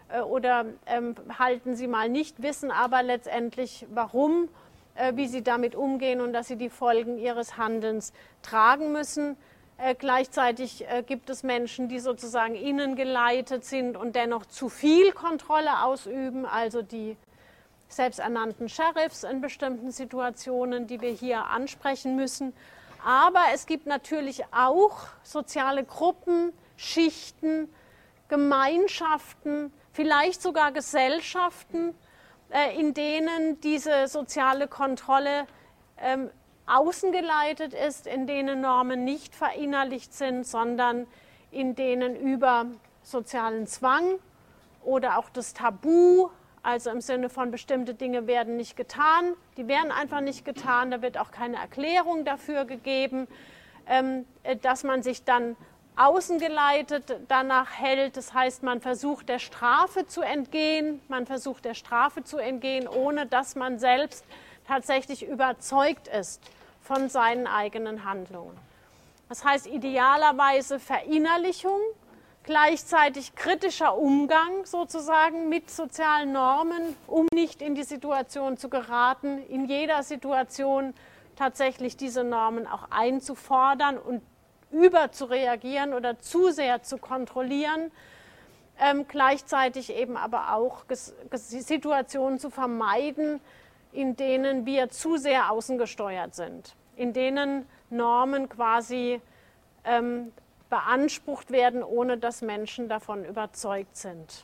äh, oder ähm, halten sie mal nicht, wissen aber letztendlich, warum, äh, wie sie damit umgehen und dass sie die Folgen ihres Handelns tragen müssen. Äh, gleichzeitig äh, gibt es Menschen, die sozusagen innengeleitet sind und dennoch zu viel Kontrolle ausüben, also die selbsternannten Sheriffs in bestimmten Situationen, die wir hier ansprechen müssen. Aber es gibt natürlich auch soziale Gruppen, Schichten, Gemeinschaften, vielleicht sogar Gesellschaften, äh, in denen diese soziale Kontrolle ähm, außengeleitet ist, in denen Normen nicht verinnerlicht sind, sondern in denen über sozialen Zwang oder auch das Tabu, also im Sinne von bestimmte Dinge werden nicht getan, die werden einfach nicht getan, da wird auch keine Erklärung dafür gegeben, ähm, dass man sich dann außengeleitet danach hält. Das heißt, man versucht der Strafe zu entgehen, man versucht der Strafe zu entgehen, ohne dass man selbst tatsächlich überzeugt ist von seinen eigenen Handlungen. Das heißt idealerweise Verinnerlichung, gleichzeitig kritischer Umgang sozusagen mit sozialen Normen, um nicht in die Situation zu geraten, in jeder Situation tatsächlich diese Normen auch einzufordern und überzureagieren oder zu sehr zu kontrollieren, ähm, gleichzeitig eben aber auch Situationen zu vermeiden, in denen wir zu sehr außengesteuert sind, in denen Normen quasi ähm, beansprucht werden, ohne dass Menschen davon überzeugt sind.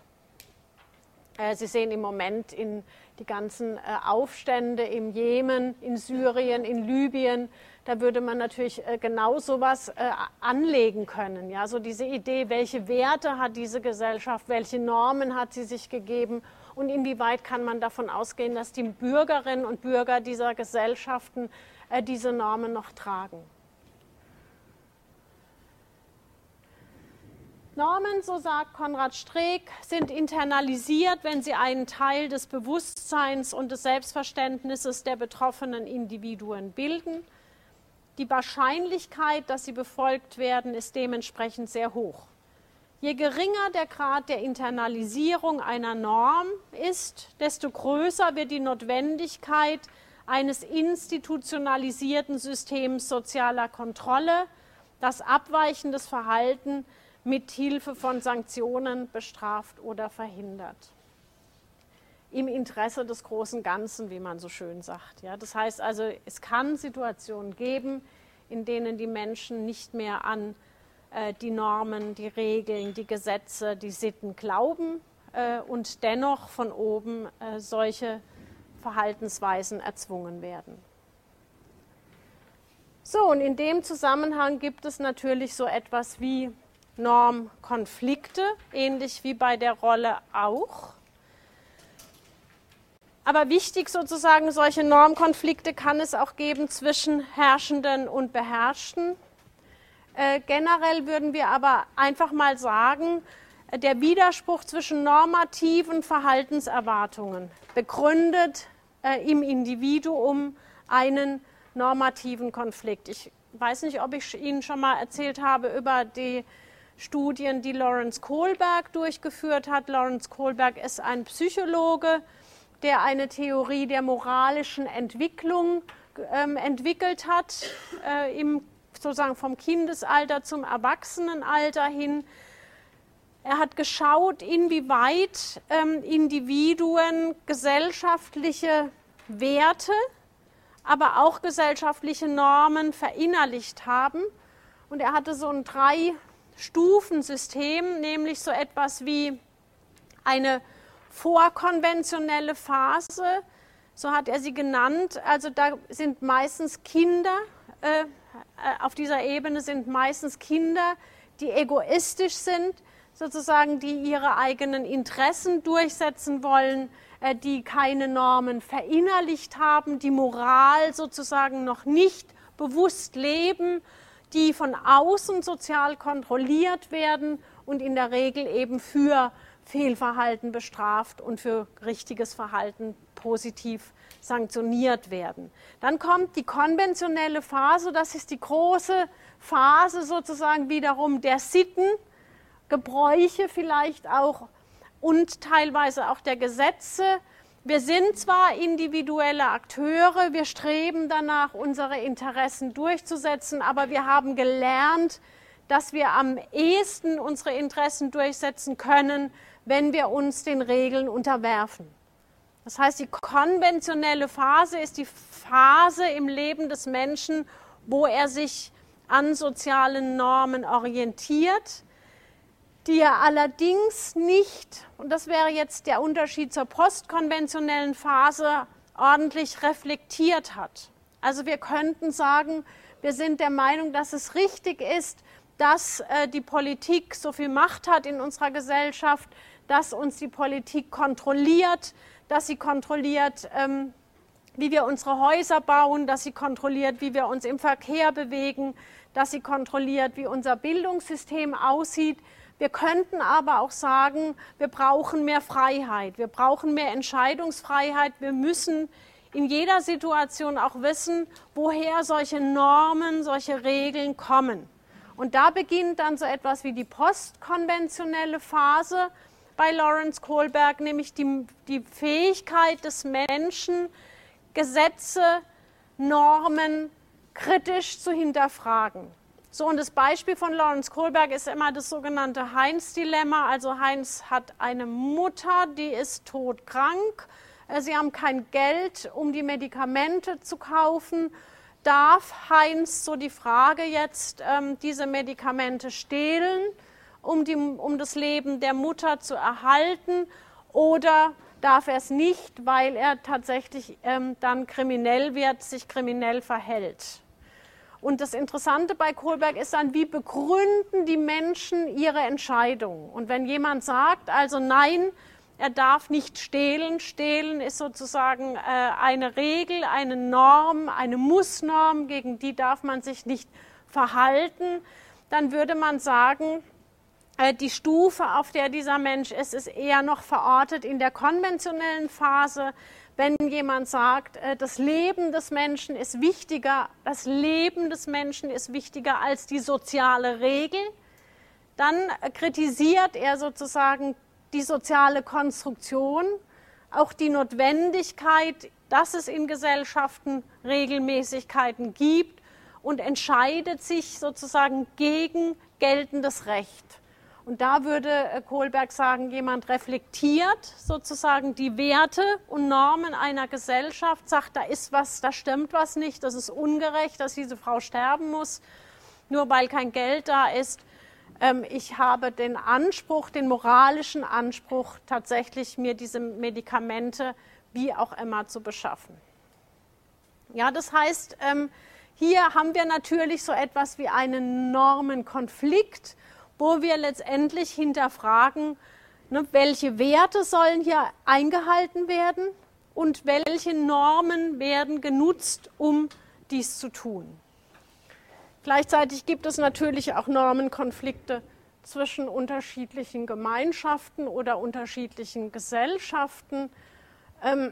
Äh, Sie sehen im Moment in die ganzen äh, Aufstände im Jemen, in Syrien, in Libyen, da würde man natürlich äh, genau sowas äh, anlegen können. Ja? So diese Idee, welche Werte hat diese Gesellschaft, welche Normen hat sie sich gegeben und inwieweit kann man davon ausgehen, dass die Bürgerinnen und Bürger dieser Gesellschaften äh, diese Normen noch tragen. Normen, so sagt Konrad Streeck, sind internalisiert, wenn sie einen Teil des Bewusstseins und des Selbstverständnisses der betroffenen Individuen bilden. Die Wahrscheinlichkeit, dass sie befolgt werden, ist dementsprechend sehr hoch. Je geringer der Grad der Internalisierung einer Norm ist, desto größer wird die Notwendigkeit eines institutionalisierten Systems sozialer Kontrolle, das abweichendes Verhalten mit Hilfe von Sanktionen bestraft oder verhindert. Im Interesse des großen Ganzen, wie man so schön sagt. Ja, das heißt also, es kann Situationen geben, in denen die Menschen nicht mehr an äh, die Normen, die Regeln, die Gesetze, die Sitten glauben äh, und dennoch von oben äh, solche Verhaltensweisen erzwungen werden. So, und in dem Zusammenhang gibt es natürlich so etwas wie Normkonflikte, ähnlich wie bei der Rolle auch. Aber wichtig sozusagen, solche Normkonflikte kann es auch geben zwischen Herrschenden und Beherrschten. Äh, generell würden wir aber einfach mal sagen, der Widerspruch zwischen normativen Verhaltenserwartungen begründet äh, im Individuum einen normativen Konflikt. Ich weiß nicht, ob ich Ihnen schon mal erzählt habe über die Studien, die Lawrence Kohlberg durchgeführt hat. Lawrence Kohlberg ist ein Psychologe, der eine Theorie der moralischen Entwicklung ähm, entwickelt hat, äh, im, sozusagen vom Kindesalter zum Erwachsenenalter hin. Er hat geschaut, inwieweit ähm, Individuen gesellschaftliche Werte, aber auch gesellschaftliche Normen verinnerlicht haben. Und er hatte so ein Drei-Stufen-System, nämlich so etwas wie eine vorkonventionelle Phase, so hat er sie genannt. Also da sind meistens Kinder, äh, auf dieser Ebene sind meistens Kinder, die egoistisch sind, sozusagen, die ihre eigenen Interessen durchsetzen wollen, äh, die keine Normen verinnerlicht haben, die Moral sozusagen noch nicht bewusst leben, die von außen sozial kontrolliert werden und in der Regel eben für Fehlverhalten bestraft und für richtiges Verhalten positiv sanktioniert werden. Dann kommt die konventionelle Phase, das ist die große Phase sozusagen wiederum der Sitten, Gebräuche vielleicht auch und teilweise auch der Gesetze. Wir sind zwar individuelle Akteure, wir streben danach, unsere Interessen durchzusetzen, aber wir haben gelernt, dass wir am ehesten unsere Interessen durchsetzen können, wenn wir uns den Regeln unterwerfen. Das heißt, die konventionelle Phase ist die Phase im Leben des Menschen, wo er sich an sozialen Normen orientiert, die er allerdings nicht, und das wäre jetzt der Unterschied zur postkonventionellen Phase, ordentlich reflektiert hat. Also wir könnten sagen, wir sind der Meinung, dass es richtig ist, dass äh, die Politik so viel Macht hat in unserer Gesellschaft, dass uns die Politik kontrolliert, dass sie kontrolliert, ähm, wie wir unsere Häuser bauen, dass sie kontrolliert, wie wir uns im Verkehr bewegen, dass sie kontrolliert, wie unser Bildungssystem aussieht. Wir könnten aber auch sagen, wir brauchen mehr Freiheit, wir brauchen mehr Entscheidungsfreiheit, wir müssen in jeder Situation auch wissen, woher solche Normen, solche Regeln kommen. Und da beginnt dann so etwas wie die postkonventionelle Phase bei Lawrence Kohlberg, nämlich die, die Fähigkeit des Menschen, Gesetze, Normen kritisch zu hinterfragen. So, und das Beispiel von Lawrence Kohlberg ist immer das sogenannte Heinz-Dilemma. Also Heinz hat eine Mutter, die ist todkrank. Sie haben kein Geld, um die Medikamente zu kaufen. Darf Heinz, so die Frage jetzt, ähm, diese Medikamente stehlen, um, die, um das Leben der Mutter zu erhalten, oder darf er es nicht, weil er tatsächlich ähm, dann kriminell wird, sich kriminell verhält? Und das Interessante bei Kohlberg ist dann, wie begründen die Menschen ihre Entscheidung? Und wenn jemand sagt, also nein, er darf nicht stehlen, stehlen ist sozusagen äh, eine Regel, eine Norm, eine Mussnorm, gegen die darf man sich nicht verhalten, dann würde man sagen, äh, die Stufe, auf der dieser Mensch ist, ist eher noch verortet in der konventionellen Phase. Wenn jemand sagt, das Leben des Menschen ist wichtiger, das Leben des Menschen ist wichtiger als die soziale Regel, dann kritisiert er sozusagen die soziale Konstruktion, auch die Notwendigkeit, dass es in Gesellschaften Regelmäßigkeiten gibt, und entscheidet sich sozusagen gegen geltendes Recht. Und da würde Kohlberg sagen, jemand reflektiert sozusagen die Werte und Normen einer Gesellschaft, sagt, da ist was, da stimmt was nicht, das ist ungerecht, dass diese Frau sterben muss, nur weil kein Geld da ist. Ich habe den Anspruch, den moralischen Anspruch, tatsächlich mir diese Medikamente wie auch immer zu beschaffen. Ja, das heißt, hier haben wir natürlich so etwas wie einen Normenkonflikt, wo wir letztendlich hinterfragen, ne, welche Werte sollen hier eingehalten werden und welche Normen werden genutzt, um dies zu tun. Gleichzeitig gibt es natürlich auch Normenkonflikte zwischen unterschiedlichen Gemeinschaften oder unterschiedlichen Gesellschaften. Ähm,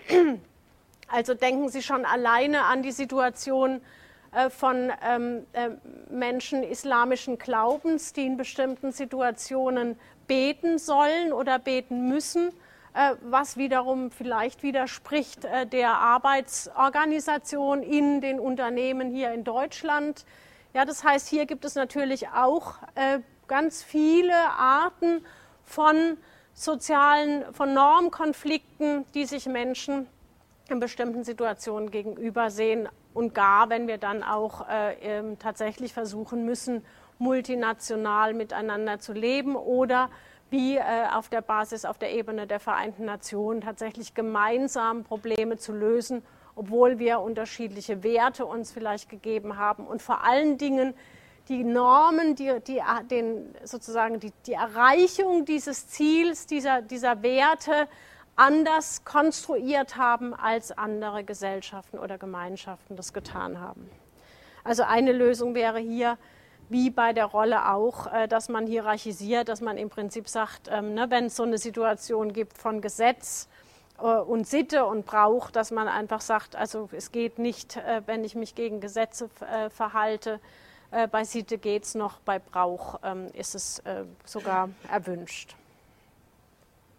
also denken Sie schon alleine an die Situation von ähm, äh, Menschen islamischen Glaubens, die in bestimmten Situationen beten sollen oder beten müssen, äh, was wiederum vielleicht widerspricht äh, der Arbeitsorganisation in den Unternehmen hier in Deutschland. Ja, das heißt, hier gibt es natürlich auch äh, ganz viele Arten von sozialen, von Normkonflikten, die sich Menschen in bestimmten Situationen gegenübersehen. Und gar, wenn wir dann auch äh, äh, tatsächlich versuchen müssen, multinational miteinander zu leben oder wie äh, auf der Basis, auf der Ebene der Vereinten Nationen tatsächlich gemeinsam Probleme zu lösen, obwohl wir unterschiedliche Werte uns vielleicht gegeben haben. Und vor allen Dingen die Normen, die, die, den, sozusagen die, die Erreichung dieses Ziels, dieser, dieser Werte, anders konstruiert haben, als andere Gesellschaften oder Gemeinschaften das getan haben. Also eine Lösung wäre hier, wie bei der Rolle auch, dass man hierarchisiert, dass man im Prinzip sagt, wenn es so eine Situation gibt von Gesetz und Sitte und Brauch, dass man einfach sagt, also es geht nicht, wenn ich mich gegen Gesetze verhalte, bei Sitte geht es noch, bei Brauch ist es sogar erwünscht.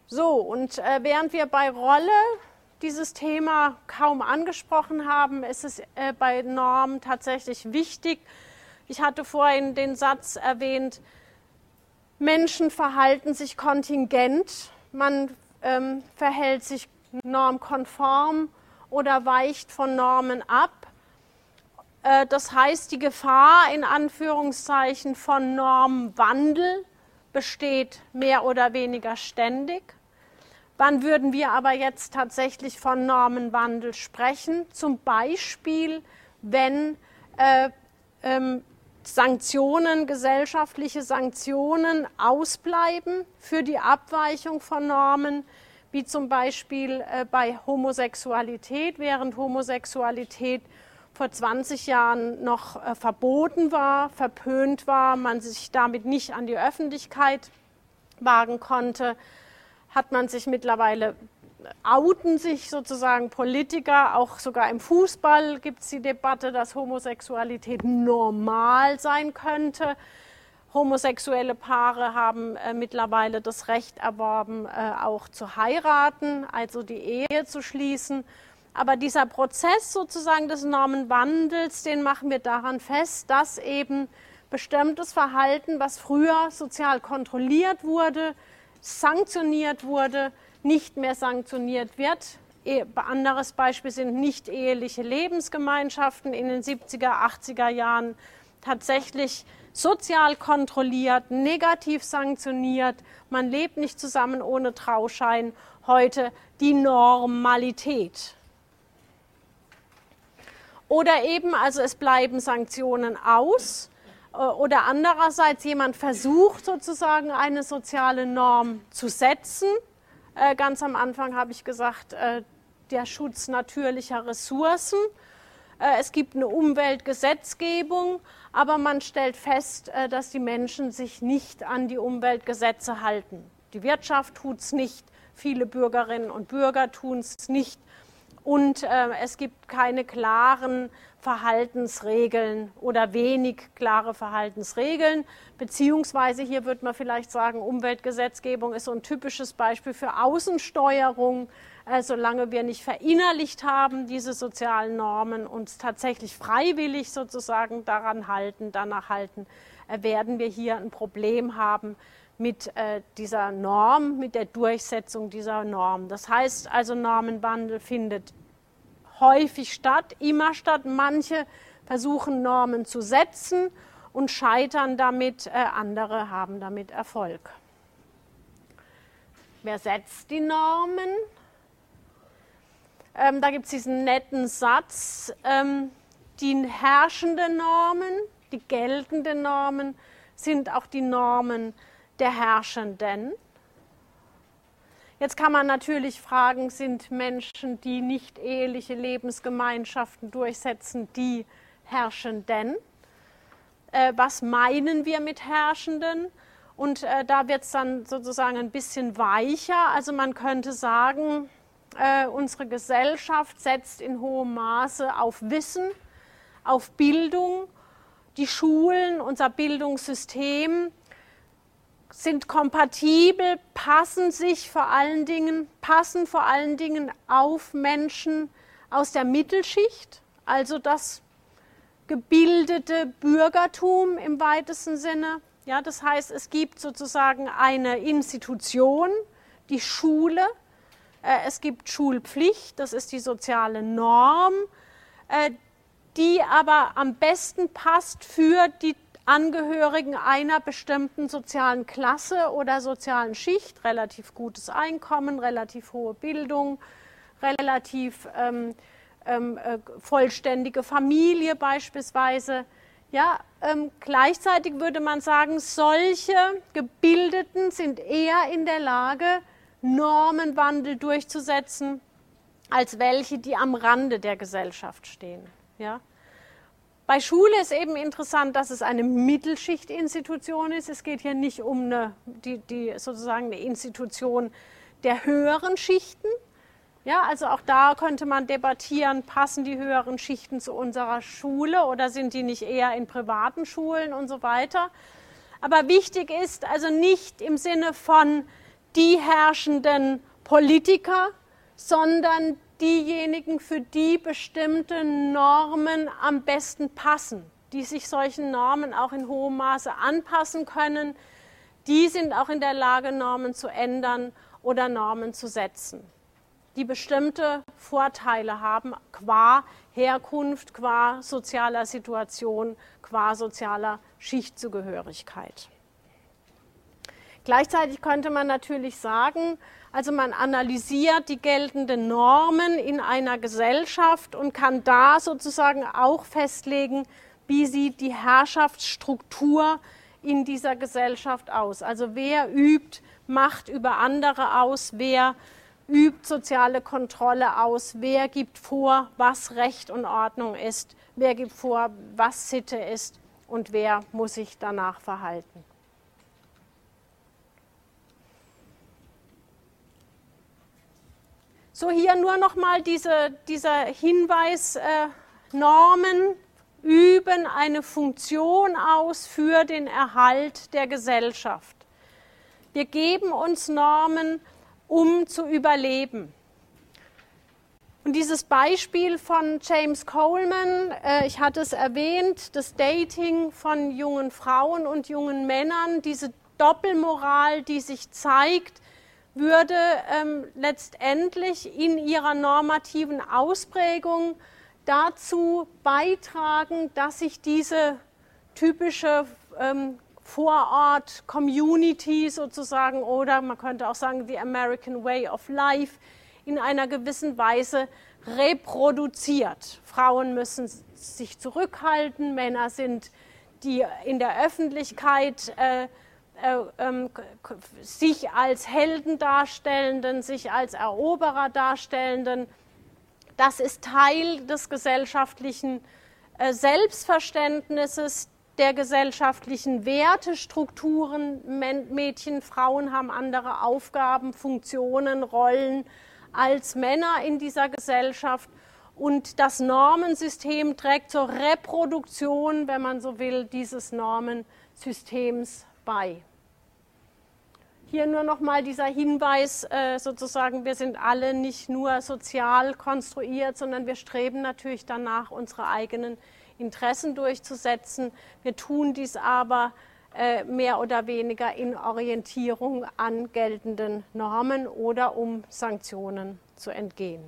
So, und äh, während wir bei Rolle dieses Thema kaum angesprochen haben, ist es äh, bei Normen tatsächlich wichtig. Ich hatte vorhin den Satz erwähnt, Menschen verhalten sich kontingent, man ähm, verhält sich normkonform oder weicht von Normen ab. Äh, das heißt, die Gefahr in Anführungszeichen von Normwandel besteht mehr oder weniger ständig. Wann würden wir aber jetzt tatsächlich von Normenwandel sprechen? Zum Beispiel, wenn äh, ähm, Sanktionen, gesellschaftliche Sanktionen ausbleiben für die Abweichung von Normen, wie zum Beispiel äh, bei Homosexualität, während Homosexualität vor zwanzig Jahren noch äh, verboten war, verpönt war, man sich damit nicht an die Öffentlichkeit wagen konnte, hat man sich mittlerweile, outen sich sozusagen Politiker, auch sogar im Fußball gibt es die Debatte, dass Homosexualität normal sein könnte. Homosexuelle Paare haben äh, mittlerweile das Recht erworben, äh, auch zu heiraten, also die Ehe zu schließen. Aber dieser Prozess sozusagen des Normenwandels, den machen wir daran fest, dass eben bestimmtes Verhalten, was früher sozial kontrolliert wurde, sanktioniert wurde, nicht mehr sanktioniert wird. Ein anderes Beispiel sind nicht eheliche Lebensgemeinschaften in den siebziger, achtziger Jahren tatsächlich sozial kontrolliert, negativ sanktioniert. Man lebt nicht zusammen ohne Trauschein. Heute die Normalität. Oder eben, also es bleiben Sanktionen aus. Oder andererseits jemand versucht sozusagen eine soziale Norm zu setzen. Äh, ganz am Anfang habe ich gesagt, äh, der Schutz natürlicher Ressourcen. Äh, es gibt eine Umweltgesetzgebung, aber man stellt fest, äh, dass die Menschen sich nicht an die Umweltgesetze halten. Die Wirtschaft tut es nicht, viele Bürgerinnen und Bürger tun es nicht. Und äh, es gibt keine klaren Verhaltensregeln oder wenig klare Verhaltensregeln, beziehungsweise hier würde man vielleicht sagen, Umweltgesetzgebung ist so ein typisches Beispiel für Außensteuerung. Äh, solange wir nicht verinnerlicht haben, diese sozialen Normen, uns tatsächlich freiwillig sozusagen daran halten, danach halten, äh, werden wir hier ein Problem haben mit äh, dieser Norm, mit der Durchsetzung dieser Norm. Das heißt also, Normenwandel findet häufig statt, immer statt. Manche versuchen Normen zu setzen und scheitern damit, äh, andere haben damit Erfolg. Wer setzt die Normen? Ähm, da gibt es diesen netten Satz, ähm, die herrschenden Normen, die geltenden Normen sind auch die Normen der Herrschenden. Jetzt kann man natürlich fragen, sind Menschen, die nicht eheliche Lebensgemeinschaften durchsetzen, die Herrschenden? Äh, was meinen wir mit Herrschenden? Und äh, da wird es dann sozusagen ein bisschen weicher. Also man könnte sagen, äh, unsere Gesellschaft setzt in hohem Maße auf Wissen, auf Bildung. Die Schulen, unser Bildungssystem sind kompatibel, passen sich vor allen Dingen, passen vor allen Dingen auf Menschen aus der Mittelschicht, also das gebildete Bürgertum im weitesten Sinne. Ja, das heißt, es gibt sozusagen eine Institution, die Schule, äh, es gibt Schulpflicht, das ist die soziale Norm, äh, die aber am besten passt für die Angehörigen einer bestimmten sozialen Klasse oder sozialen Schicht, relativ gutes Einkommen, relativ hohe Bildung, relativ ähm, ähm, äh, vollständige Familie beispielsweise. Ja, ähm, gleichzeitig würde man sagen, solche Gebildeten sind eher in der Lage, Normenwandel durchzusetzen, als welche, die am Rande der Gesellschaft stehen. Ja. Bei Schule ist eben interessant, dass es eine Mittelschichtinstitution ist. Es geht hier nicht um eine, die, die sozusagen eine Institution der höheren Schichten. Ja, also auch da könnte man debattieren, passen die höheren Schichten zu unserer Schule oder sind die nicht eher in privaten Schulen und so weiter. Aber wichtig ist also nicht im Sinne von die herrschenden Politiker, sondern diejenigen, für die bestimmte Normen am besten passen, die sich solchen Normen auch in hohem Maße anpassen können, die sind auch in der Lage, Normen zu ändern oder Normen zu setzen, die bestimmte Vorteile haben qua Herkunft, qua sozialer Situation, qua sozialer Schichtzugehörigkeit. Gleichzeitig könnte man natürlich sagen, also man analysiert die geltenden Normen in einer Gesellschaft und kann da sozusagen auch festlegen, wie sieht die Herrschaftsstruktur in dieser Gesellschaft aus. Also wer übt Macht über andere aus, wer übt soziale Kontrolle aus, wer gibt vor, was Recht und Ordnung ist, wer gibt vor, was Sitte ist und wer muss sich danach verhalten. So, hier nur noch mal diese, dieser Hinweis, äh, Normen üben eine Funktion aus für den Erhalt der Gesellschaft. Wir geben uns Normen, um zu überleben. Und dieses Beispiel von James Coleman, äh, ich hatte es erwähnt, das Dating von jungen Frauen und jungen Männern, diese Doppelmoral, die sich zeigt, würde ähm, letztendlich in ihrer normativen Ausprägung dazu beitragen, dass sich diese typische ähm, Vorort-Community sozusagen oder man könnte auch sagen, the American Way of Life in einer gewissen Weise reproduziert. Frauen müssen sich zurückhalten, Männer sind die in der Öffentlichkeit äh, Äh, äh, sich als Helden darstellenden, sich als Eroberer darstellenden. Das ist Teil des gesellschaftlichen äh, Selbstverständnisses, der gesellschaftlichen Wertestrukturen. Mädchen, Frauen haben andere Aufgaben, Funktionen, Rollen als Männer in dieser Gesellschaft. Und das Normensystem trägt zur Reproduktion, wenn man so will, dieses Normensystems bei. Hier nur noch mal dieser Hinweis, äh, sozusagen, wir sind alle nicht nur sozial konstruiert, sondern wir streben natürlich danach, unsere eigenen Interessen durchzusetzen. Wir tun dies aber äh, mehr oder weniger in Orientierung an geltenden Normen oder um Sanktionen zu entgehen.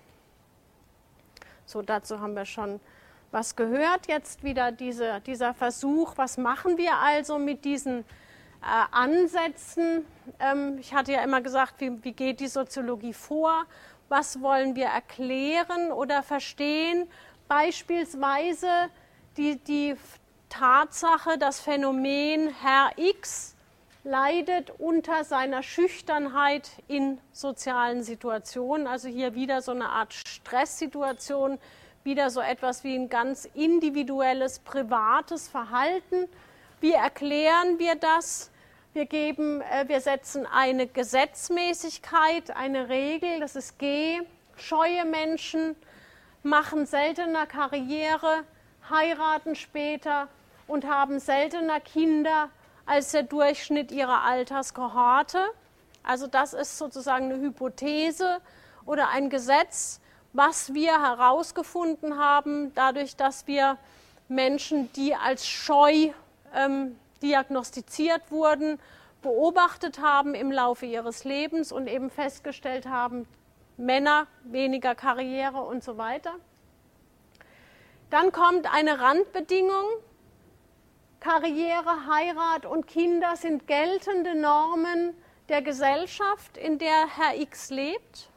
So, dazu haben wir schon was gehört. Jetzt wieder diese, dieser Versuch, was machen wir also mit diesen Äh, Ansätzen. Ähm, ich hatte ja immer gesagt, wie, wie geht die Soziologie vor? Was wollen wir erklären oder verstehen? Beispielsweise die, die Tatsache, das Phänomen Herr X leidet unter seiner Schüchternheit in sozialen Situationen. Also hier wieder so eine Art Stresssituation, wieder so etwas wie ein ganz individuelles, privates Verhalten. Wie erklären wir das? Wir, geben, äh, wir setzen eine Gesetzmäßigkeit, eine Regel, das ist G. Scheue Menschen machen seltener Karriere, heiraten später und haben seltener Kinder als der Durchschnitt ihrer Alterskohorte. Also das ist sozusagen eine Hypothese oder ein Gesetz, was wir herausgefunden haben, dadurch, dass wir Menschen, die als scheu Ähm, diagnostiziert wurden, beobachtet haben im Laufe ihres Lebens und eben festgestellt haben, Männer, weniger Karriere und so weiter. Dann kommt eine Randbedingung, Karriere, Heirat und Kinder sind geltende Normen der Gesellschaft, in der Herr X lebt.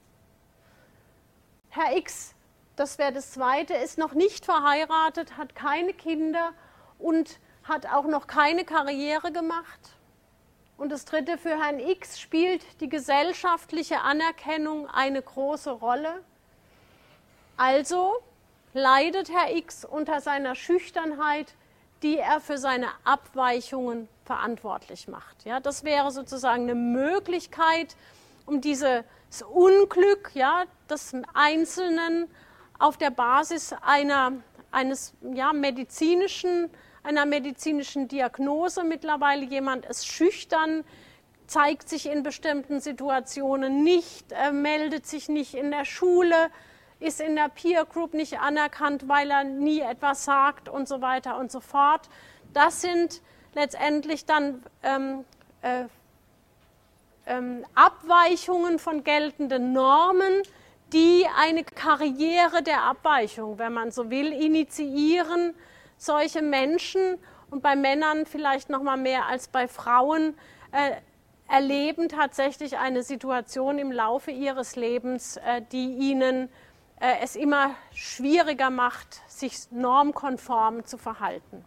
Herr X, das wäre das Zweite, ist noch nicht verheiratet, hat keine Kinder und hat auch noch keine Karriere gemacht. Und das Dritte, für Herrn X spielt die gesellschaftliche Anerkennung eine große Rolle. Also leidet Herr X unter seiner Schüchternheit, die er für seine Abweichungen verantwortlich macht. Ja, das wäre sozusagen eine Möglichkeit, um dieses Unglück, ja, des Einzelnen auf der Basis einer, eines ja, medizinischen einer medizinischen Diagnose mittlerweile, jemand ist schüchtern, zeigt sich in bestimmten Situationen nicht, äh, meldet sich nicht in der Schule, ist in der Peer Group nicht anerkannt, weil er nie etwas sagt und so weiter und so fort. Das sind letztendlich dann ähm, äh, ähm, Abweichungen von geltenden Normen, die eine Karriere der Abweichung, wenn man so will, initiieren. Solche Menschen und bei Männern vielleicht noch mal mehr als bei Frauen äh, erleben tatsächlich eine Situation im Laufe ihres Lebens, äh, die ihnen äh, es immer schwieriger macht, sich normkonform zu verhalten.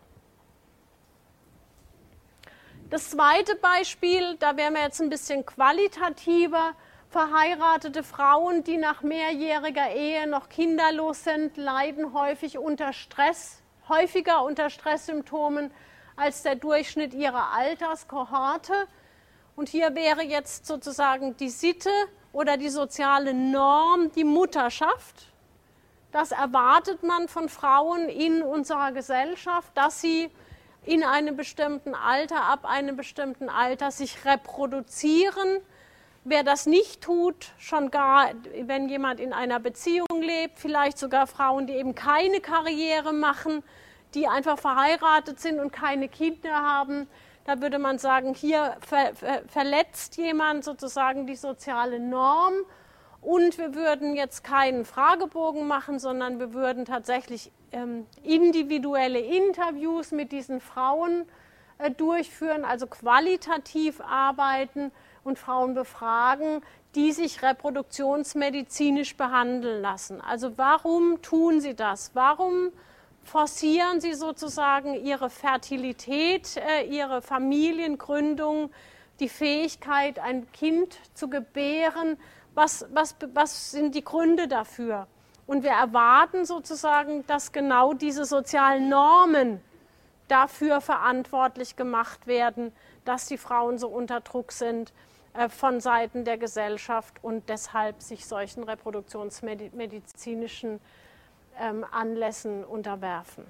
Das zweite Beispiel, da wären wir jetzt ein bisschen qualitativer, verheiratete Frauen, die nach mehrjähriger Ehe noch kinderlos sind, leiden häufig unter Stress, häufiger unter Stresssymptomen als der Durchschnitt ihrer Alterskohorte. Und hier wäre jetzt sozusagen die Sitte oder die soziale Norm die Mutterschaft. Das erwartet man von Frauen in unserer Gesellschaft, dass sie in einem bestimmten Alter, ab einem bestimmten Alter sich reproduzieren. Wer das nicht tut, schon gar, wenn jemand in einer Beziehung lebt, vielleicht sogar Frauen, die eben keine Karriere machen, die einfach verheiratet sind und keine Kinder haben, da würde man sagen, hier ver, ver, verletzt jemand sozusagen die soziale Norm und wir würden jetzt keinen Fragebogen machen, sondern wir würden tatsächlich ähm, individuelle Interviews mit diesen Frauen äh, durchführen, also qualitativ arbeiten und Frauen befragen, die sich reproduktionsmedizinisch behandeln lassen. Also warum tun sie das? Warum forcieren sie sozusagen ihre Fertilität, ihre Familiengründung, die Fähigkeit, ein Kind zu gebären? Was, was, was sind die Gründe dafür? Und wir erwarten sozusagen, dass genau diese sozialen Normen dafür verantwortlich gemacht werden, dass die Frauen so unter Druck sind äh, von Seiten der Gesellschaft und deshalb sich solchen reproduktionsmedizinischen ähm, Anlässen unterwerfen.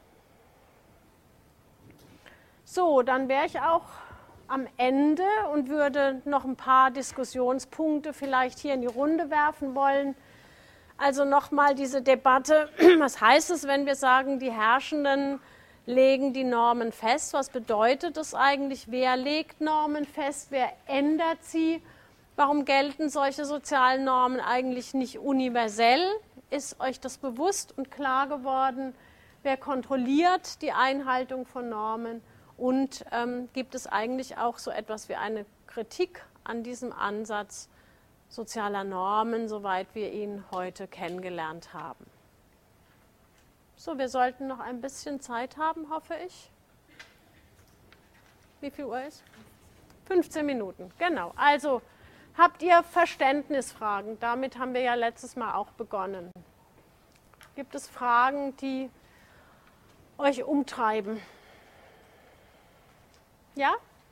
So, dann wäre ich auch am Ende und würde noch ein paar Diskussionspunkte vielleicht hier in die Runde werfen wollen. Also nochmal diese Debatte, was heißt es, wenn wir sagen, die Herrschenden legen die Normen fest? Was bedeutet das eigentlich? Wer legt Normen fest? Wer ändert sie? Warum gelten solche sozialen Normen eigentlich nicht universell? Ist euch das bewusst und klar geworden? Wer kontrolliert die Einhaltung von Normen? Und ähm, gibt es eigentlich auch so etwas wie eine Kritik an diesem Ansatz sozialer Normen, soweit wir ihn heute kennengelernt haben? So, wir sollten noch ein bisschen Zeit haben, hoffe ich. Wie viel Uhr ist? fünfzehn Minuten, genau. Also habt ihr Verständnisfragen? Damit haben wir ja letztes Mal auch begonnen. Gibt es Fragen, die euch umtreiben? Ja?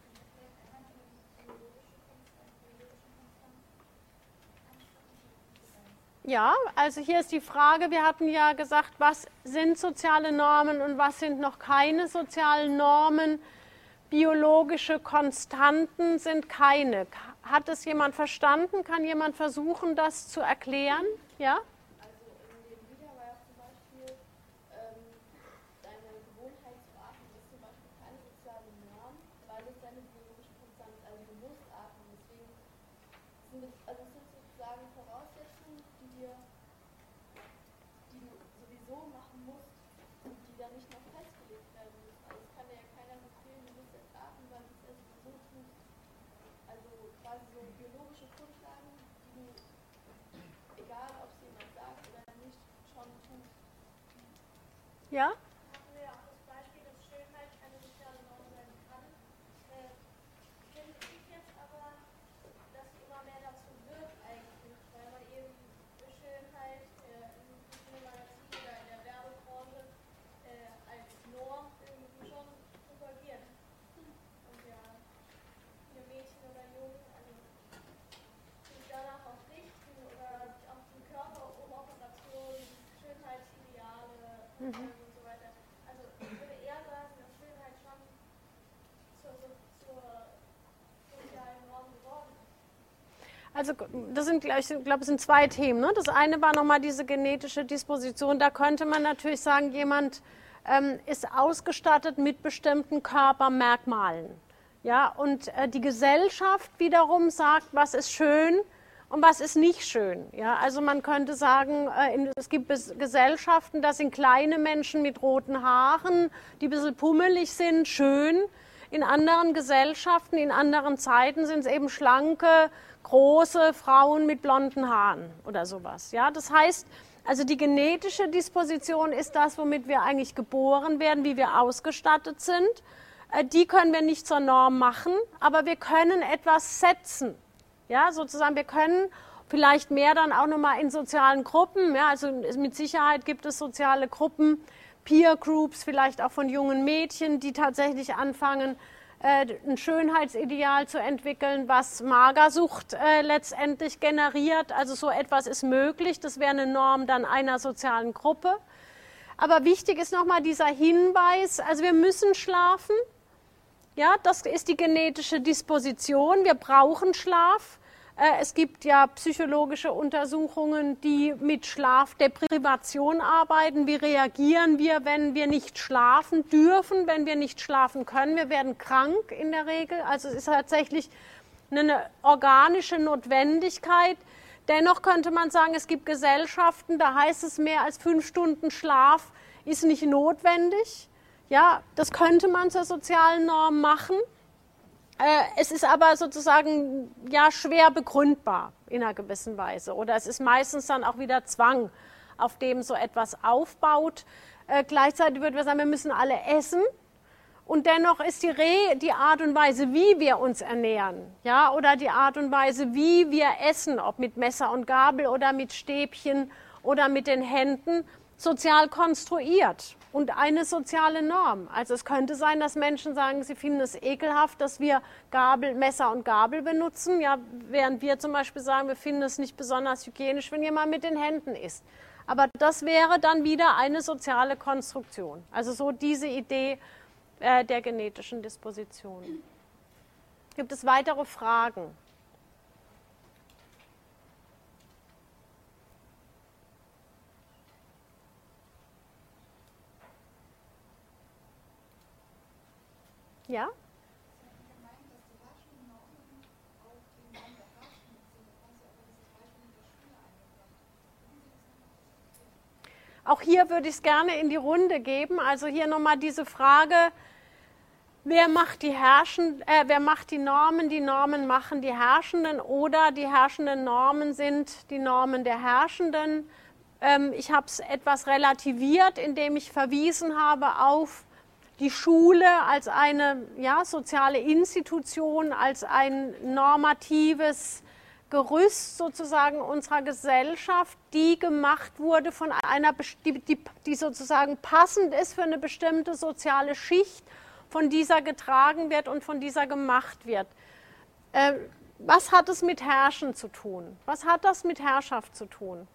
Ja, also hier ist die Frage, wir hatten ja gesagt, was sind soziale Normen und was sind noch keine sozialen Normen? Biologische Konstanten sind keine. Hat es jemand verstanden? Kann jemand versuchen, das zu erklären? Ja? Also in dem Video war ja zum Beispiel, ähm, deine Gewohnheit zu atmen ist zum Beispiel keine soziale Norm, weil es deine biologische Konstante ist, also du musst atmen. Deswegen sind es, also es sind sozusagen Voraussetzungen, die dir, die du sowieso machen musst und die dann nicht noch festgelegt werden müssen. Also es kann dir ja keiner befehlen, du musst jetzt atmen, weil du es ja sowieso tust. Also quasi so biologische Grundlagen, die du, egal ob es jemand sagt oder nicht, schon tust. Ja? Hatten wir auch das Beispiel, dass Schönheit eine soziale Norm sein kann. Äh, finde ich jetzt aber, dass sie immer mehr dazu wird eigentlich, weil man eben Schönheit äh, in einem Magazin oder in der Werbebranche äh, als Norm irgendwie schon propagiert. Und ja, viele Mädchen oder Jungen also sich danach auch richten oder sich auf den Körper um Operationen, Schönheitsideale Mhm. und so weiter. Also ich würde eher sagen, dass Schönheit schon zur, so- zur sozialen Also das sind, ich glaube, es sind zwei Themen. Ne? Das eine war nochmal diese genetische Disposition. Da könnte man natürlich sagen, jemand ähm, ist ausgestattet mit bestimmten Körpermerkmalen. Ja? Und äh, die Gesellschaft wiederum sagt, was ist schön und was ist nicht schön. Ja? Also man könnte sagen, äh, in, es gibt Gesellschaften, da sind kleine Menschen mit roten Haaren, die ein bisschen pummelig sind, schön. In anderen Gesellschaften, in anderen Zeiten sind es eben schlanke, große Frauen mit blonden Haaren oder sowas. Ja, das heißt, also die genetische Disposition ist das, womit wir eigentlich geboren werden, wie wir ausgestattet sind. Die können wir nicht zur Norm machen, aber wir können etwas setzen. Ja, sozusagen, wir können vielleicht mehr dann auch nochmal in sozialen Gruppen, ja, also mit Sicherheit gibt es soziale Gruppen, Peer Groups, vielleicht auch von jungen Mädchen, die tatsächlich anfangen, ein Schönheitsideal zu entwickeln, was Magersucht äh, letztendlich generiert. Also so etwas ist möglich. Das wäre eine Norm dann einer sozialen Gruppe. Aber wichtig ist nochmal dieser Hinweis, also wir müssen schlafen. Ja, das ist die genetische Disposition. Wir brauchen Schlaf. Äh, es gibt ja psychologische Untersuchungen, die mit Schlafdeprivation arbeiten. Wie reagieren wir, wenn wir nicht schlafen dürfen, wenn wir nicht schlafen können? Wir werden krank in der Regel. Also es ist tatsächlich eine organische Notwendigkeit. Dennoch könnte man sagen, es gibt Gesellschaften, da heißt es, mehr als fünf Stunden Schlaf ist nicht notwendig. Ja, das könnte man zur sozialen Norm machen. Es ist aber sozusagen ja, schwer begründbar in einer gewissen Weise. Oder es ist meistens dann auch wieder Zwang, auf dem so etwas aufbaut. Äh, gleichzeitig würden wir sagen, wir müssen alle essen. Und dennoch ist die, Re die Art und Weise, wie wir uns ernähren, ja, oder die Art und Weise, wie wir essen, ob mit Messer und Gabel oder mit Stäbchen oder mit den Händen, sozial konstruiert und eine soziale Norm. Also es könnte sein, dass Menschen sagen, sie finden es ekelhaft, dass wir Gabel, Messer und Gabel benutzen, ja, während wir zum Beispiel sagen, wir finden es nicht besonders hygienisch, wenn jemand mit den Händen isst. Aber das wäre dann wieder eine soziale Konstruktion. Also so diese Idee äh, der genetischen Disposition. Gibt es weitere Fragen? Ja? Auch hier würde ich es gerne in die Runde geben. Also hier nochmal diese Frage, wer macht die Herrschen, äh, wer macht die Normen? Die Normen machen die Herrschenden oder die herrschenden Normen sind die Normen der Herrschenden. Ähm, ich habe es etwas relativiert, indem ich verwiesen habe auf die Schule als eine ja, soziale Institution, als ein normatives Gerüst sozusagen unserer Gesellschaft, die gemacht wurde von einer, die, die, die sozusagen passend ist für eine bestimmte soziale Schicht, von dieser getragen wird und von dieser gemacht wird. Äh, was hat es mit Herrschen zu tun? Was hat das mit Herrschaft zu tun?